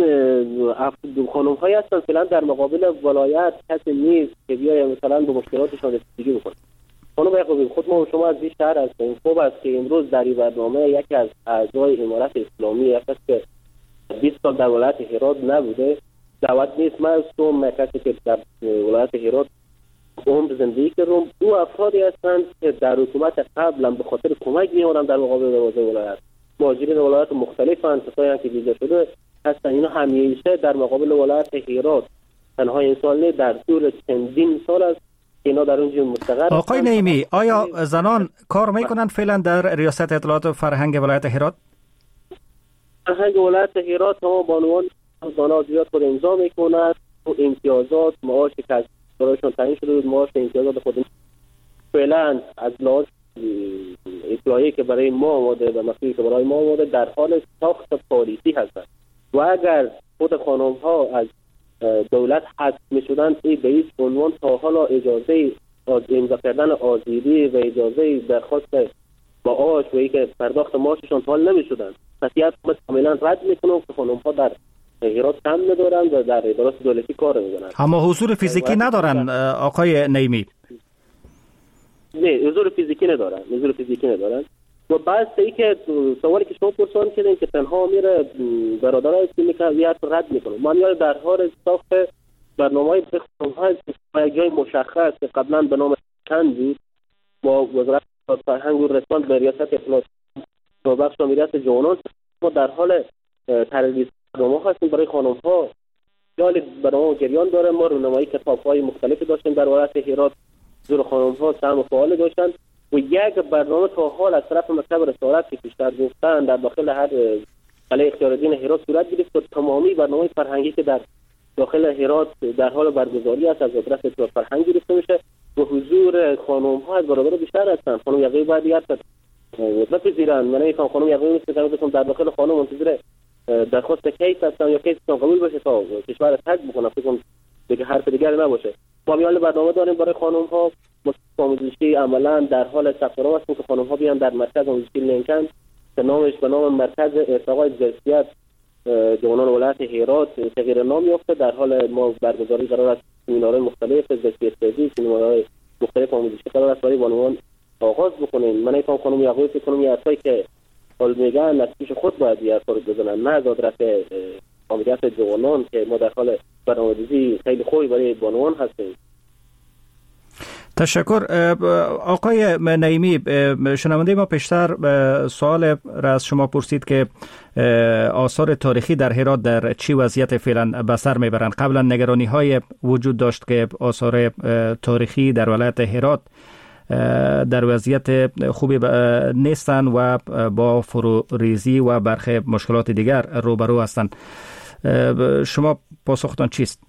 خانم هایی هستن فعلا در مقابل ولایت کسی نیست که بیای مثلا به مشکلاتشان رسیدگی بکنه. خانم یعقوبی، خود ما و شما از این شهر هستیم. خوب است که امروز در این برنامه یکی از اعضای امارت اسلامی یکی که بیست سال در ولایت هرات نبوده دعوت نیست. من از تو کسی که در ولایت هرات عمر زندگی کردم، او افرادی هستند که در حکومت قبلا به خاطر کمک می‌آورند در مقابل ولایت. مهاجرین ولایت مختلفند، کسایی که ویزا شده هستن. اینا همیشه در مقابل ولایت هرات تنها انسان در طول چندین سال است اینا در اونجا مستقر. آقای نعیمی، آیا زنان کار میکنند فعلا در ریاست اطلاعات و فرهنگ ولایت هرات؟ فرهنگ ولایت هرات هم بانوان زنان زیاد خود امضا میکنند و امتیازات معاش که از برایشون تعیین شده بود، معاش امتیازات خود فعلا از لحاظ اطلاعی که برای ما آماده و مسئولی که برای ما آماده در حال ساخت پالیسی هستند و اگر خود خانم ها از دولت حذف میشدند این به هیچ عنوان تا حالا اجازه امضا کردن آزادی و اجازه درخواست معاش و اینکه پرداخت معاششان حال نمیشدند. قطعیت کاملا رد میکنم که خانم ها در هرات کم ندارند و در ادارات دولتی کار میکنند. اما حضور فیزیکی ندارن آقای نعیمی؟ نه، حضور فیزیکی ندارن، حضور فیزیکی ندارن. و بعد ای که سوالی که شما پرسان کردین که تنها میره برادرای اسلامی که یاد رد میکنه، من یاد در حال ساخت برنامه‌های بخونها از جای مشخص که قبلا به نام چند بود با وزارت فرهنگ و رسانه به ریاست اطلاعات و بخش مدیریت جوانان ما در حال طراحی برنامه هستیم برای خانم ها. جال برنامه جریان داره. ما رونمایی کتاب‌های مختلفی داشتیم در ولایت هرات، زور خانم ها سهم فعال داشتن و یک برنامه تا حال از طرف مکتب رسالت که پیشتر گفتن در داخل هر قلعه اختیارالدین هرات صورت گرفت و تمامی برنامه فرهنگی که در داخل هرات در حال برگزاری است از وزارت اطلاعات فرهنگ گرفته میشه و حضور خانم ها از برابر بیشتر هستند. خانم یقی باید دیگر نپذیرند. من نمی‌فهم خانم یقی مثل که در داخل خانم منتظر درخواست کیس هستن یا کیسشون قبول بشه تا کشور ترک بکنن، فکر دیگه حرف دیگری نباشه. ما میال برنامه داریم برای خانم ها آموزشی عملا در حال سفرها هستیم که خانم ها بیان در مرکز آموزشی لینکن که نامش به نام مرکز ارتقای جنسیت جوانان ولایت هرات تغییر نام یافته. در حال ما برگزاری قرار است سمینارهای مختلف زیستی سمینارهای مختلف آموزشی قرار است برای بانوان آغاز بکنیم. من ایشان خانم یعقوبی فکر کنم یه حرفایی که حال میگن از پیش خود باید یه حرفا رو بزنن، نه از آدرس مدیریت جوانان که ما در حال برنامه‌ریزی خیلی خوبی برای بانوان هستیم. تشکر. آقای نعیمی، شنونده ما پیشتر سوال را از شما پرسید که آثار تاریخی در هرات در چی وضعیت فعلا به سر میبرند. قبلا نگرانی های وجود داشت که آثار تاریخی در ولایت هرات در وضعیت خوبی نیستند و با فروریزی و برخی مشکلات دیگر روبرو هستند. شما پاسختان چیست؟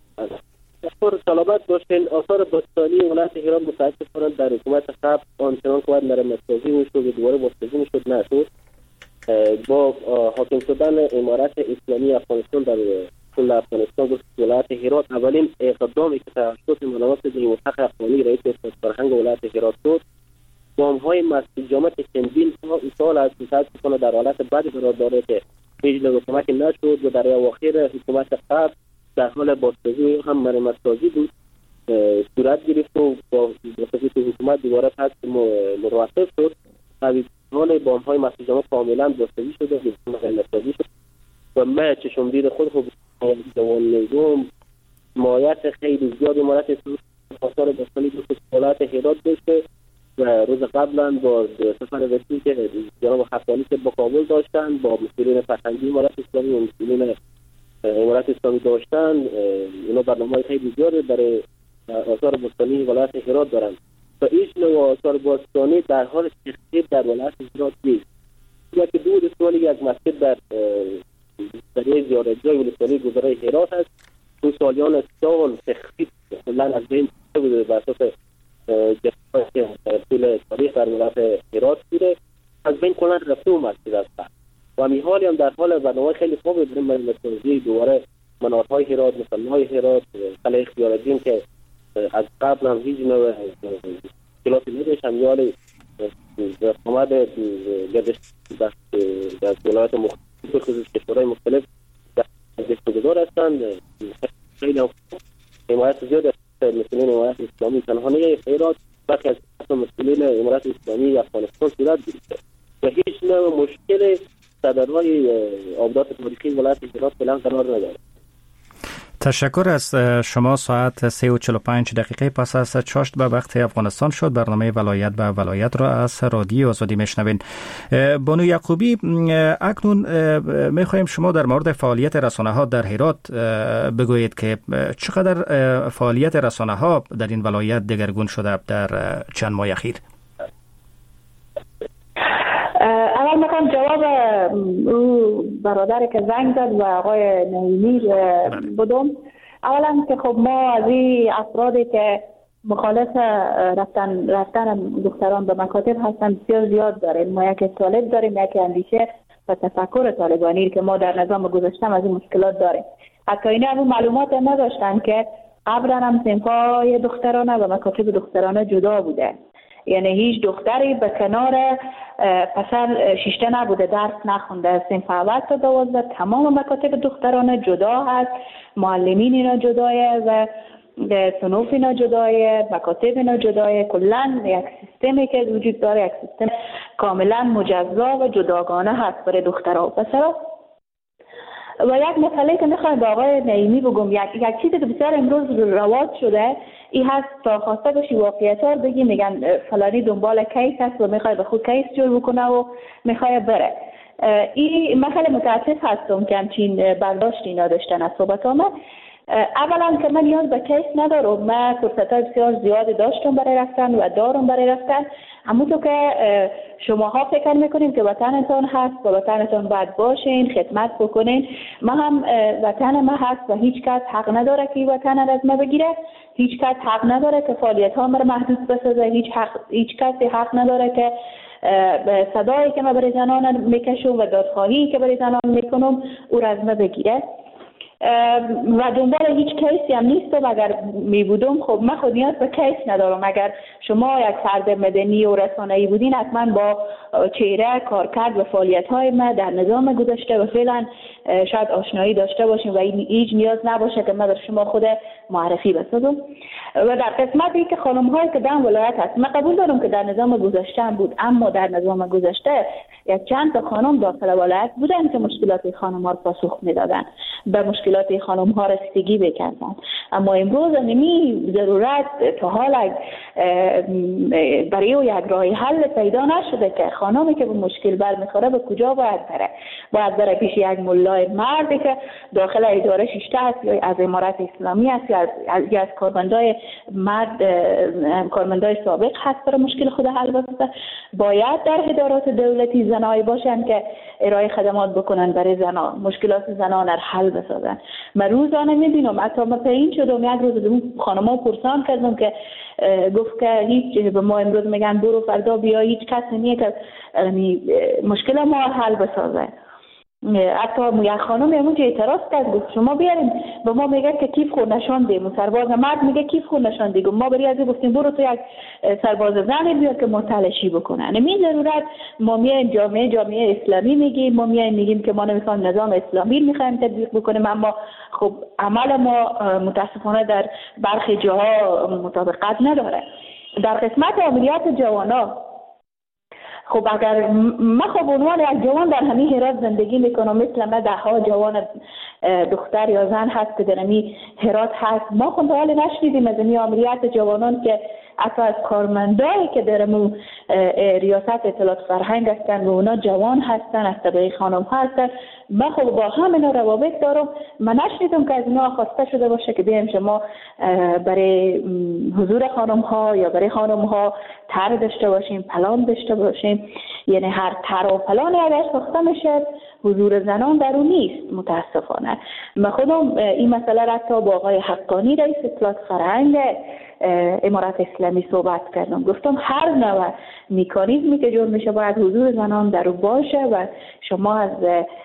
پر سلامت داشتین. آثار باستانی ولایت هرات متاسفانه در حکومت قبل آنچنان که باید مرمت‌سازی میشد و دوباره بازسازی میشد نشد. با حاکم شدن امارت اسلامی افغانستان در کل افغانستان و ولایت هرات اولین اقدامی که توسط منظمه ملحق افغانی رئیس فرهنگ ولایت هرات شد، گام‌های مسجد جامع که چندین سال از متاسفانه در حالت بدی قرار داره که هیچ حکومتی نشد و در اواخر حکومت قبل در حال بازسازی هم مرمت‌سازی بود صورت گرفت و با واسطه حکومت دوباره پس متوقف شد. حال بام‌های مسجد جامع کاملا بازسازی شده و مرمت‌سازی شد و ما چشم دید خود خود جوان میگم مایت خیلی زیاد امارت آثار باستانی دو ولایت هرات داشته و روز قبلا با سفر رسمی که جناب خفانی که با کابل داشتن با مسئولین فرهنگی امارت اسلامی و مسئولین امارت اسلامی داشتن، اینا برنامه‌های خیلی زیاده برای آثار باستانی ولایت هرات دارن و هیچ نوع آثار باستانی در حال تخریب در ولایت هرات نیست. یا که دو سوالی یک مسجد در در زیارتگاه ولسوالی گذرای هرات هست، دو سالیان سال تخریب کلا از بین بوده بر اساس جفایی که طول تاریخ در ولایت هرات بوده، از بین کلا رفته و مسجد است و همین حالی هم در حال برنامه خیلی خوبی برای مرمت‌سازی دوباره منارهای هرات، مسلهای هرات، قلعه اختیارالدین که از قبل هم هیچ نوع مشکلاتی نداشت، همیال رسومات گردش در ولایات مختلف خصوص کشورهای مختلف دستگذار هستند. خیلی هم حمایت زیاد از مسئولین امارت اسلامی تنها نه هرات بلکه از مسئولین امارت اسلامی افغانستان صورت گرفته و هیچ نوع مشکل صدرهای آبادات تاریخی ولایت هرات فعلا قرار نداره. تشکر از شما. ساعت سه و چهل و پنج دقیقه پس از چاشت به وقت افغانستان شد. برنامه ولایت به ولایت را از رادیو آزادی میشنوین. بانو یعقوبی، اکنون میخواهیم شما در مورد فعالیت رسانه ها در هرات بگویید که چقدر فعالیت رسانه ها در این ولایت دگرگون شده در چند ماه اخیر؟ اول میخوام جواب او برادر که زنگ زد و آقای نعیمی بدم. اولا که خب ما از این افرادی که مخالف رفتن رفتن دختران به مکاتب هستن بسیار زیاد داریم. ما یک طالب داریم، یک اندیشه و تفکر طالبانی که ما در نظام گذاشتم از این مشکلات داریم. حتی اینا هم معلومات نداشتن که قبلا هم صنفای دخترانه و مکاتب دخترانه جدا بوده. یعنی هیچ دختری به کنار پسر شیشته نبوده، درس نخونده. صنف اول تا دوازده تمام مکاتب دخترانه جدا هست، معلمین اینا جدایه و صنوف اینا جدایه، مکاتب اینا جدایه. کلا یک سیستمی که وجود داره، یک سیستم کاملا مجزا و جداگانه هست برای دخترها و پسرها. و یک مسئله که میخوایم به آقای نعیمی بگم، یک, یک چیزی که بسیار امروز رواج شده این هست تا خواسته باشی واقعیت ها بگی، میگن فلانی دنبال کیس هست و میخوای به خود کیس جور بکنه و میخوای بره. این مسئله متاسف هستم که همچین برداشتی نداشتن از صحبت آمد. اولا که من نیاز به کیس ندارم، من فرصت های بسیار زیادی داشتم برای رفتن و دارم برای رفتن. همونطور که شماها فکر میکنیم که وطنتان هست و وطنتان باید باشین، خدمت بکنین. ما هم وطن ما هست و هیچ کس حق نداره که وطن از ما بگیره. هیچ کس حق نداره که فعالیت ها ما محدود بسازه. هیچ حق هیچ کسی حق نداره که صدایی که ما برای زنان میکشم و دادخواهی که برای زنان میکنم او را از ما بگیره. و دنبال هیچ کیسی هم نیستم. اگر می بودم خب من خود نیاز به کیس ندارم. اگر شما یک فرد مدنی و رسانه‌ای بودین حتما با چهره کارکرد و فعالیت‌های ما در نظام گذشته و فعلا شاید آشنایی داشته باشیم و این هیچ نیاز نباشه که من به شما خود معرفی بسازم. و در قسمتی که خانم‌هایی که در ولایت هست، من قبول دارم که در نظام گذشته هم بود، اما در نظام گذشته یک چند تا خانم داخل ولایت بودن که مشکلات خانم‌ها رو پاسخ میدادن، به مشکلات خانم‌ها رسیدگی می‌کردن. اما امروز نمی ضرورت تا حال برای او یک راه حل پیدا نشده که خانمی که به مشکل برمیخوره به کجا باید بره. باید بره پیش یک مولای مردی که داخل اداره شیشته است یا از امارت اسلامی است یا از, از کارمندای مرد کارمندای سابق هست برای مشکل خود حل بسازه. باید در ادارات دولتی زنایی باشن که ارائه خدمات بکنن برای زنان، مشکلات زنان را حل بسازن. من روزانه میبینم، حتی من پین شدم یک روز دوم خانم‌ها پرسان کردم که گفت که هیچ به ما امروز میگن برو فردا بیا، هیچ کسی نیه که مشکل ما حل بسازه. حتی یک خانم همونجا اعتراض کرد، گفت شما بیارین به ما میگه که کیف خور نشان دیم، سرباز مرد میگه کیف خور نشان دیگه. ما بری از گفتیم برو تو یک سرباز زن بیار که متلاشی بکنه. نمی ضرورت ما میایم جامعه جامعه اسلامی میگیم، ما میایم میگیم که ما نمیخوایم نظام اسلامی میخوایم تطبیق بکنیم، اما خب عمل ما متاسفانه در برخی جاها مطابقت نداره. در قسمت عملیات جوانا، خب اگر من خب عنوان یک جوان در همین هرات زندگی میکنم، مثل من ده ها جوان دختر یا زن هست که در همین هرات هست. ما خب حال نشنیدیم از این عملیات جوانان که حتی از کارمندایی که در مو ریاست اطلاعات فرهنگ هستن و اونا جوان هستن، از طبقه خانم هستن. من خب با همین روابط دارم، من نشنیدم که از اینا خواسته شده باشه که بیایم شما برای حضور خانم ها یا برای خانم ها طرح داشته باشیم، پلان داشته باشیم. یعنی هر طرح و پلانی اگر ساخته میشه حضور زنان در اون نیست متاسفانه. من خودم این مسئله را تا با آقای حقانی رئیس اطلاعات فرهنگ امارت اسلامی صحبت کردم. گفتم هر نوع مکانیزمی که جور میشه باید حضور زنان در اون باشه و شما از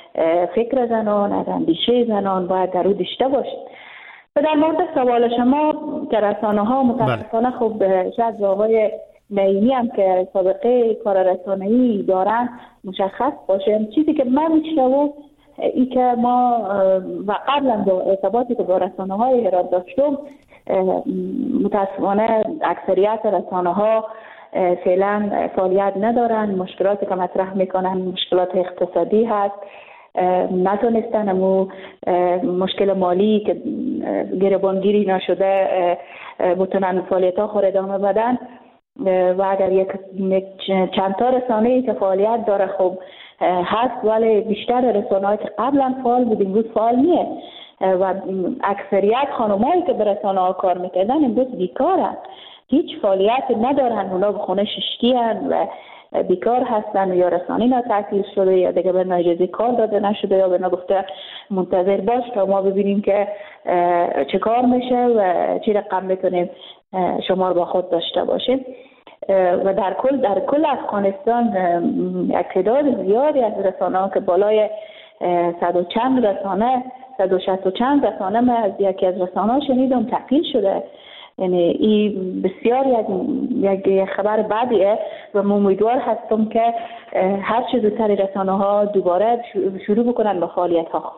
فکر زنان، از اندیشه زنان باید در اون داشته باشید. و در مورد سوال شما که رسانه ها متاسفانه خب شاید آقای نعیمی هم که سابقه کار رسانه‌ای دارن مشخص باشه. چیزی که من میشنوم ای که ما و قبلا با ارتباطی که با رسانه های هرات داشتم، متاسفانه اکثریت رسانه ها فعلا فعالیت ندارن. مشکلاتی که مطرح میکنن مشکلات اقتصادی هست نتونستن امو مشکل مالی که گریبانگیری نشده بتونن فعالیت ها خود ادامه بدن و اگر یک چند تا رسانه‌ای که فعالیت داره خب هست ولی بیشتر رسانه‌ای که قبلا فعال بود امروز فعال نیست و اکثریت خانمایی که به رسانه‌ها کار میکردن امروز بیکارن، هیچ فعالیتی ندارن، اونا به خونه ششکی هن و بیکار هستن یا رسانه نا تعطیل شده یا دیگه به اجازه کار داده نشده یا به نا گفته منتظر باش تا ما ببینیم که چه کار میشه و چی رقم میتونیم شما با خود داشته باشیم. و در کل در کل افغانستان یک تعداد زیادی از رسانه ها که بالای صد و چند رسانه صد و شصت و چند رسانه من از یکی از رسانه ها شنیدم تعطیل شده. یعنی این بسیار یک یک خبر بدیه و من امیدوار هستم که هر چه زودتر رسانه ها دوباره شروع بکنن به فعالیت ها.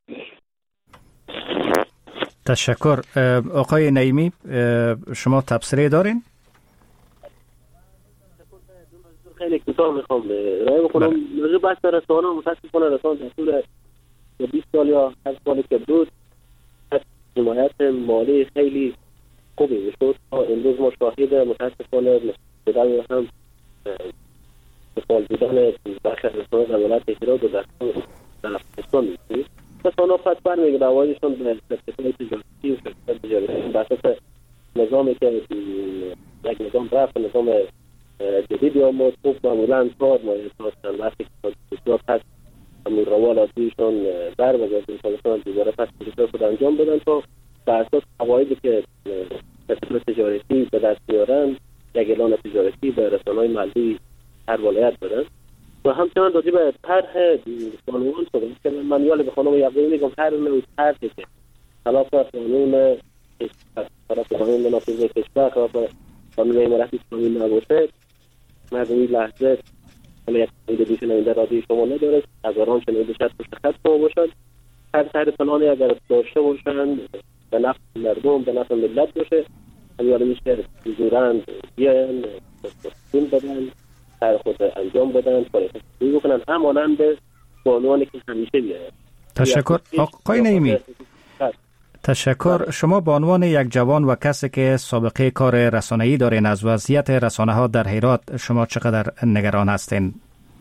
تشکر. آقای نعیمی شما تبصره دارین؟ خیلی کوتاه میخوام رای بکنم. موضوع بحث رسانه متاسفانه رسانه در طول بیست سال یا هشت سالی که بود حمایت مالی خیلی خوبی میشد. امروز ما شاهد متاسفانه بدن هم فعال بودن برخی رسانه در ولایت هرات و در افغانستان می‌بینیم. رسانه فقط برمیگرده اوایلشون به سرتیفیکات تجارتی و شرکت تجاری بر اساس نظامی که یک نظام رفت نظام جدیدی آمد. خوب معمولا کار ما چند وقتی که بسیار پس همون روال عادیشون بر بگردیم تا دوباره پس تجارت خود انجام بدن تا بر اساس قواعدی که سرتیفیکات تجارتی به دست میارن یک اعلان تجارتی به رسانه‌های محلی هر ولایت بدن. و همچنان راجع به طرح قانون صحبت کردم. من یالی به خانم یعقوبی میگم هر نوع طرحی که خلاف قانون خلاف قانون نافذ کشور خلاف قانون امارت اسلامی نباشه مردمی لحظه حالا یک ایده دیشن اینده رادی شما نداره هزاران شنیده شد پشت خط شما باشد. هر طرح پلانی اگر داشته باشند به نفع مردم به نفع ملت باشه هم یالی میشه زورند بیان تسکین بدن سر خود انجام بدن فعالیت بکنن همانند قانونی که همیشه بیاید. تشکر. آقای نعیمی تشکر. شما به عنوان یک جوان و کسی که سابقه کار رسانه‌ای دارین از وضعیت رسانه‌ها در هرات شما چقدر نگران هستین؟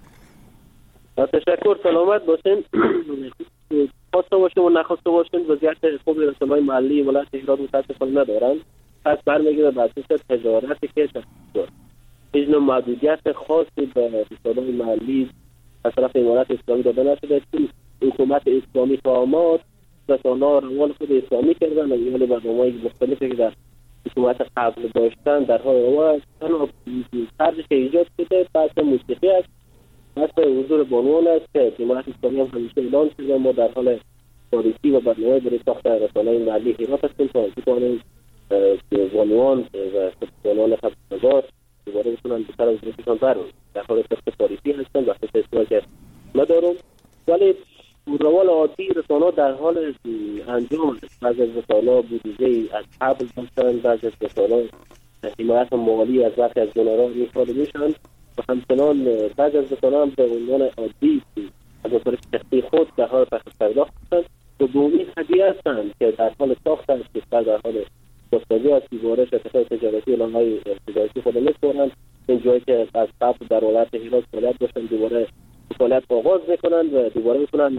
تشکر. سلامت باشین. خواسته باشیم و نخواسته باشیم وضعیت خوب رسانه‌های محلی ولایت هرات متاسفانه ندارن. پس برمیگرده به اساس تجارتی که داره. هیچ نوع محدودیت خاصی به رسانه‌های محلی از طرف امارت اسلامی داده نشده. چون حکومت اسلامی تا آمد رسانه‌ها روال خود اسلامی کردن و یعنی برنامه‌های مختلفی که در حکومت قبل داشتن در حال اول تنها فرضی که ایجاد شده بحث موسیقی است، بحث حضور بانوان است که امارت اسلامی هم همیشه اعلان کرده ما در حال تاریخی و برنامه برای ساخت رسانه‌های محلی هرات هستیم تا بتوانیم بانوان و بانوان خبرنگار دوباره بتونن به سر وظیفه‌شان برن. در حال ساخت تاریخی هستن و اصلا که ندارم ولی روال عادی رسانه‌ها در حال انجام بعضی از رسانه‌ها بودجه‌ای از قبل داشتن، بعضی از رسانه‌ها حمایت مالی از برخی از دونرها می‌خواد میشن و همچنان بعضی از رسانه‌ها هم به عنوان عادی از نظر شخصی خود در حال پرداخت هستند و به امید هدیه هستند که در حال ساخت است که در حال سازی از دیواره شرکت‌های تجارتی اعلان‌های تجارتی خود می‌کنند. این جایی که از قبل در ولایت هرات فعالیت داشتن دوباره فعالیت آغاز میکنن و دوباره میتونن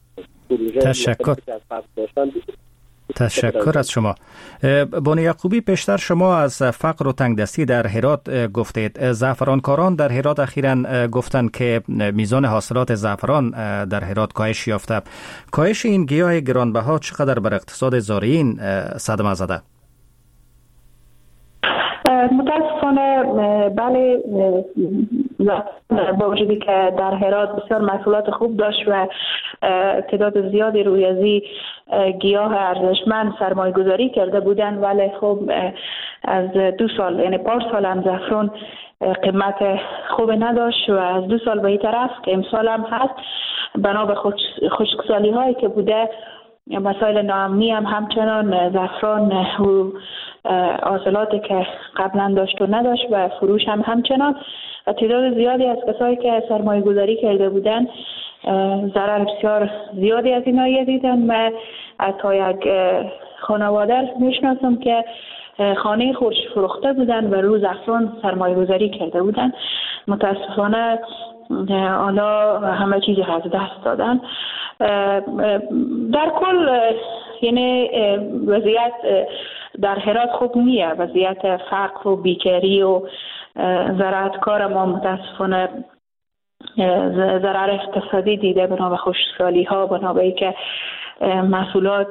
تشکر. تشکر از شما. بانو یعقوبی پیشتر شما از فقر و تنگدستی در هرات گفتید. زعفرانکاران در هرات اخیراً گفتند که میزان حاصلات زعفران در هرات کاهش یافته. کاهش این گیاه گرانبها چقدر بر اقتصاد زارعین صدمه زده؟ متاسفانه بله با وجودی که در هرات بسیار محصولات خوب داشت و تعداد زیادی روی ازی گیاه ارزشمند سرمایه گذاری کرده بودن ولی خب از دو سال یعنی پار سال هم زعفران قیمت خوب نداشت و از دو سال به این طرف که امسال هم هست بنا به خشکسالی هایی که بوده مسائل ناامنی هم همچنان زعفران و حاصلاتی که قبلا داشت و نداشت و فروش هم همچنان و تعداد زیادی از کسایی که سرمایه گذاری کرده بودن ضرر بسیار زیادی از اینها دیدن. من تا یک خانواده میشناسم که خانه خودش فروخته بودن و روز افران سرمایه گذاری کرده بودن. متاسفانه حالا همه چیز از دست دادن. در کل یعنی وضعیت در هرات خوب نیه. وضعیت فقر و بیکاری و زراعتکار ما متاسفانه ضرر اقتصادی دیده بنا به خشکسالی ها، بنا به اینکه محصولات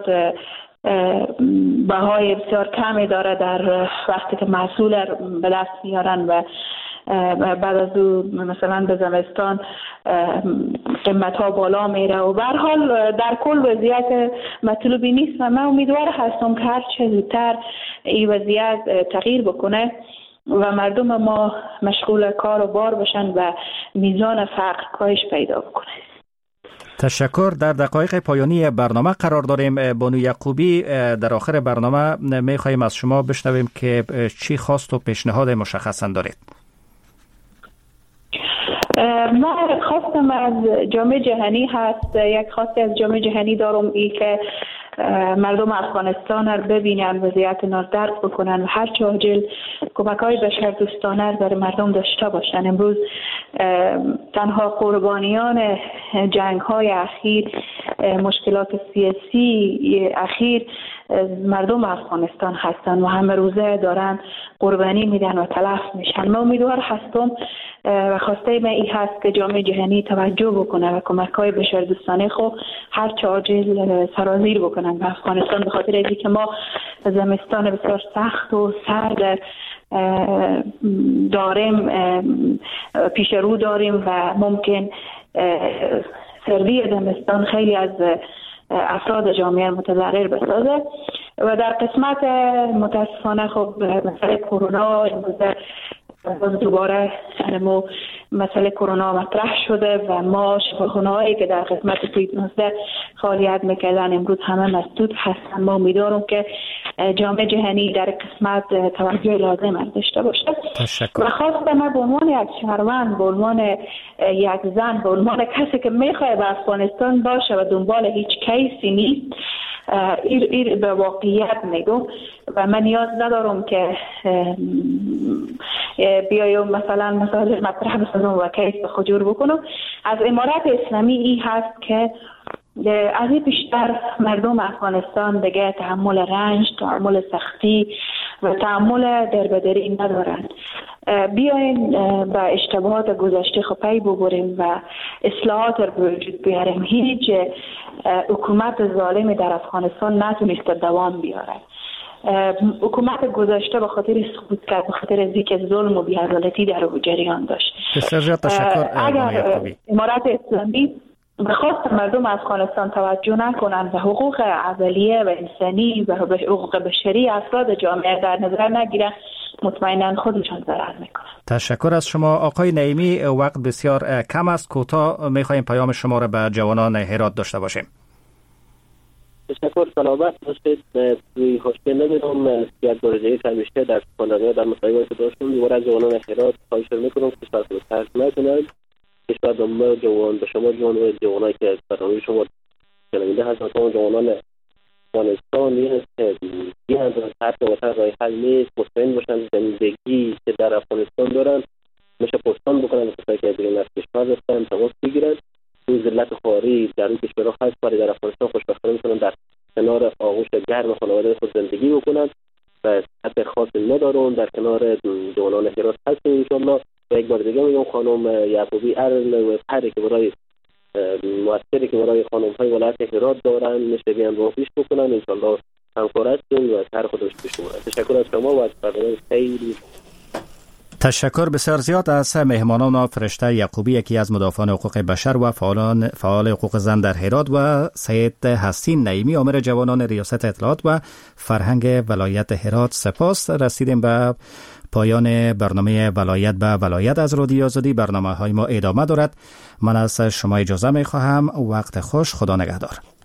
بهای بسیار کمی داره در وقتی که محصول به دست میارن و بعد از او مثلا به زمستان قیمت ها بالا میره و به هر حال در کل وضعیت مطلوبی نیست و من امیدوار هستم که هر چه زودتر این وضعیت تغییر بکنه و مردم ما مشغول کار و بار بشن و میزان فقر کاهش پیدا بکنه. تشکر. در دقایق پایانی برنامه قرار داریم. بانو یعقوبی، در آخر برنامه میخواییم از شما بشنویم که چی خواست و پیشنهاد مشخصا دارید. من خواستم از جامعه جهانی هست، یک خواستی از جامعه جهانی دارم ای که مردم افغانستان رو ببینن، وضعیت اینا رو درک بکنن و هر چه عاجل کمک‌های بشردوستانه رو برای مردم داشته باشن. امروز تنها قربانیان جنگ‌های اخیر، مشکلات سیاسی اخیر مردم افغانستان هستن و همه روزه دارن قربانی میدن و تلف میشن. من امیدوار هستم و خواسته من این هست که جامعه جهانی توجه بکنه و کمک‌های بشردوستانه خو هر چه عاجل سرازیر بکنن به افغانستان، به خاطر اینکه که ما زمستان بسیار سخت و سرد داریم، پیش رو داریم و ممکن سردی زمستان خیلی از افراد جامعه متضرر بسازه. و در قسمت متاسفانه خب مسئله کرونا امروز دوباره ما مسئله کرونا مطرح شده و ما شفاخانه‌هایی که در قسمت کووید نوزده فعالیت میکردن امروز همه مسدود هستن. ما امیدوارم که جامعه جهانی در قسمت توجه لازم داشته باشه. تشکر. و خاصه من به عنوان یک شهروند، به عنوان یک زن، به عنوان کسی که میخواد به افغانستان باشه و دنبال هیچ کیسی نیست، ایر ایر به واقعیت میگم و من نیاز ندارم که بیایم مثلا مثلا مطرح بسازم و کیس به خجور بکنم. از امارت اسلامی این هست که از این بیشتر مردم افغانستان دیگه تحمل رنج، تحمل سختی و تحمل دربدری ندارن. بیاین به اشتباهات گذشته خو پی ببریم و اصلاحات رو به وجود بیاریم. هیچ حکومت ظالمی در افغانستان نتونست دوام بیاره. حکومت گذشته به خاطر سقوط کرد، به خاطر از اینکه ظلم و بی‌عدالتی در جریان داشت. بسیار زیاد تشکر. اگر امارت اسلامی به خواست مردم افغانستان توجه نکنند و حقوق اولیه و انسانی و حقوق بشری افراد جامعه در نظر نگیرند، مطمئنا خودشان ضرر میکنند. تشکر از شما آقای نعیمی. وقت بسیار کم است، کوتاه میخوایم پیام شما را به جوانان هرات داشته باشیم. تشکر. سلامت باشید. توی خوشبه نمیدونم یک درجه کمیشته در سخنرانی در مصاحبه که داشتم دوباره از جوانان هرات خواهش میکنم که کشور خود ترک نکنند. کشور ما جوان به شما جوان و جوانایی که برنامه شما شنونده هستند، شما جوانان افغانستانی هست که این هم هر وطن رای حل نیست، مطمئن باشن زندگی که در افغانستان دارن میشه پستان بکنن، کسایی که بیرون از کشور رفتن تماس بگیرن. این ذلت خواری در این کشورها هست ولی در افغانستان خوشبختانه میتونن در کنار آغوش گرم خانواده خود زندگی بکنن و حتی خاص ندارن. در کنار جوانان هرات هستیم انشالله. و یک بار دیگه میگم خانم یعقوبی ارل پری که برای مؤثری که برای خانم های ولایت هرات دارن میشه بیان رو پیش بکنن. انشالله همکار هستیم و کار خودش پیش بکنن. تشکر از شما و از برنامه خیلی. تشکر بسیار زیاد از مهمانان فرشته یعقوبی، یکی از مدافعان حقوق بشر و فعالان فعال حقوق زن در هرات، و سید حسین نعیمی، آمر جوانان ریاست اطلاعات و فرهنگ ولایت هرات. سپاس. رسیدیم به پایان برنامه ولایت به ولایت از رادیو آزادی. برنامه های ما ادامه دارد. من از شما اجازه می خواهم. وقت خوش. خدا نگهدار.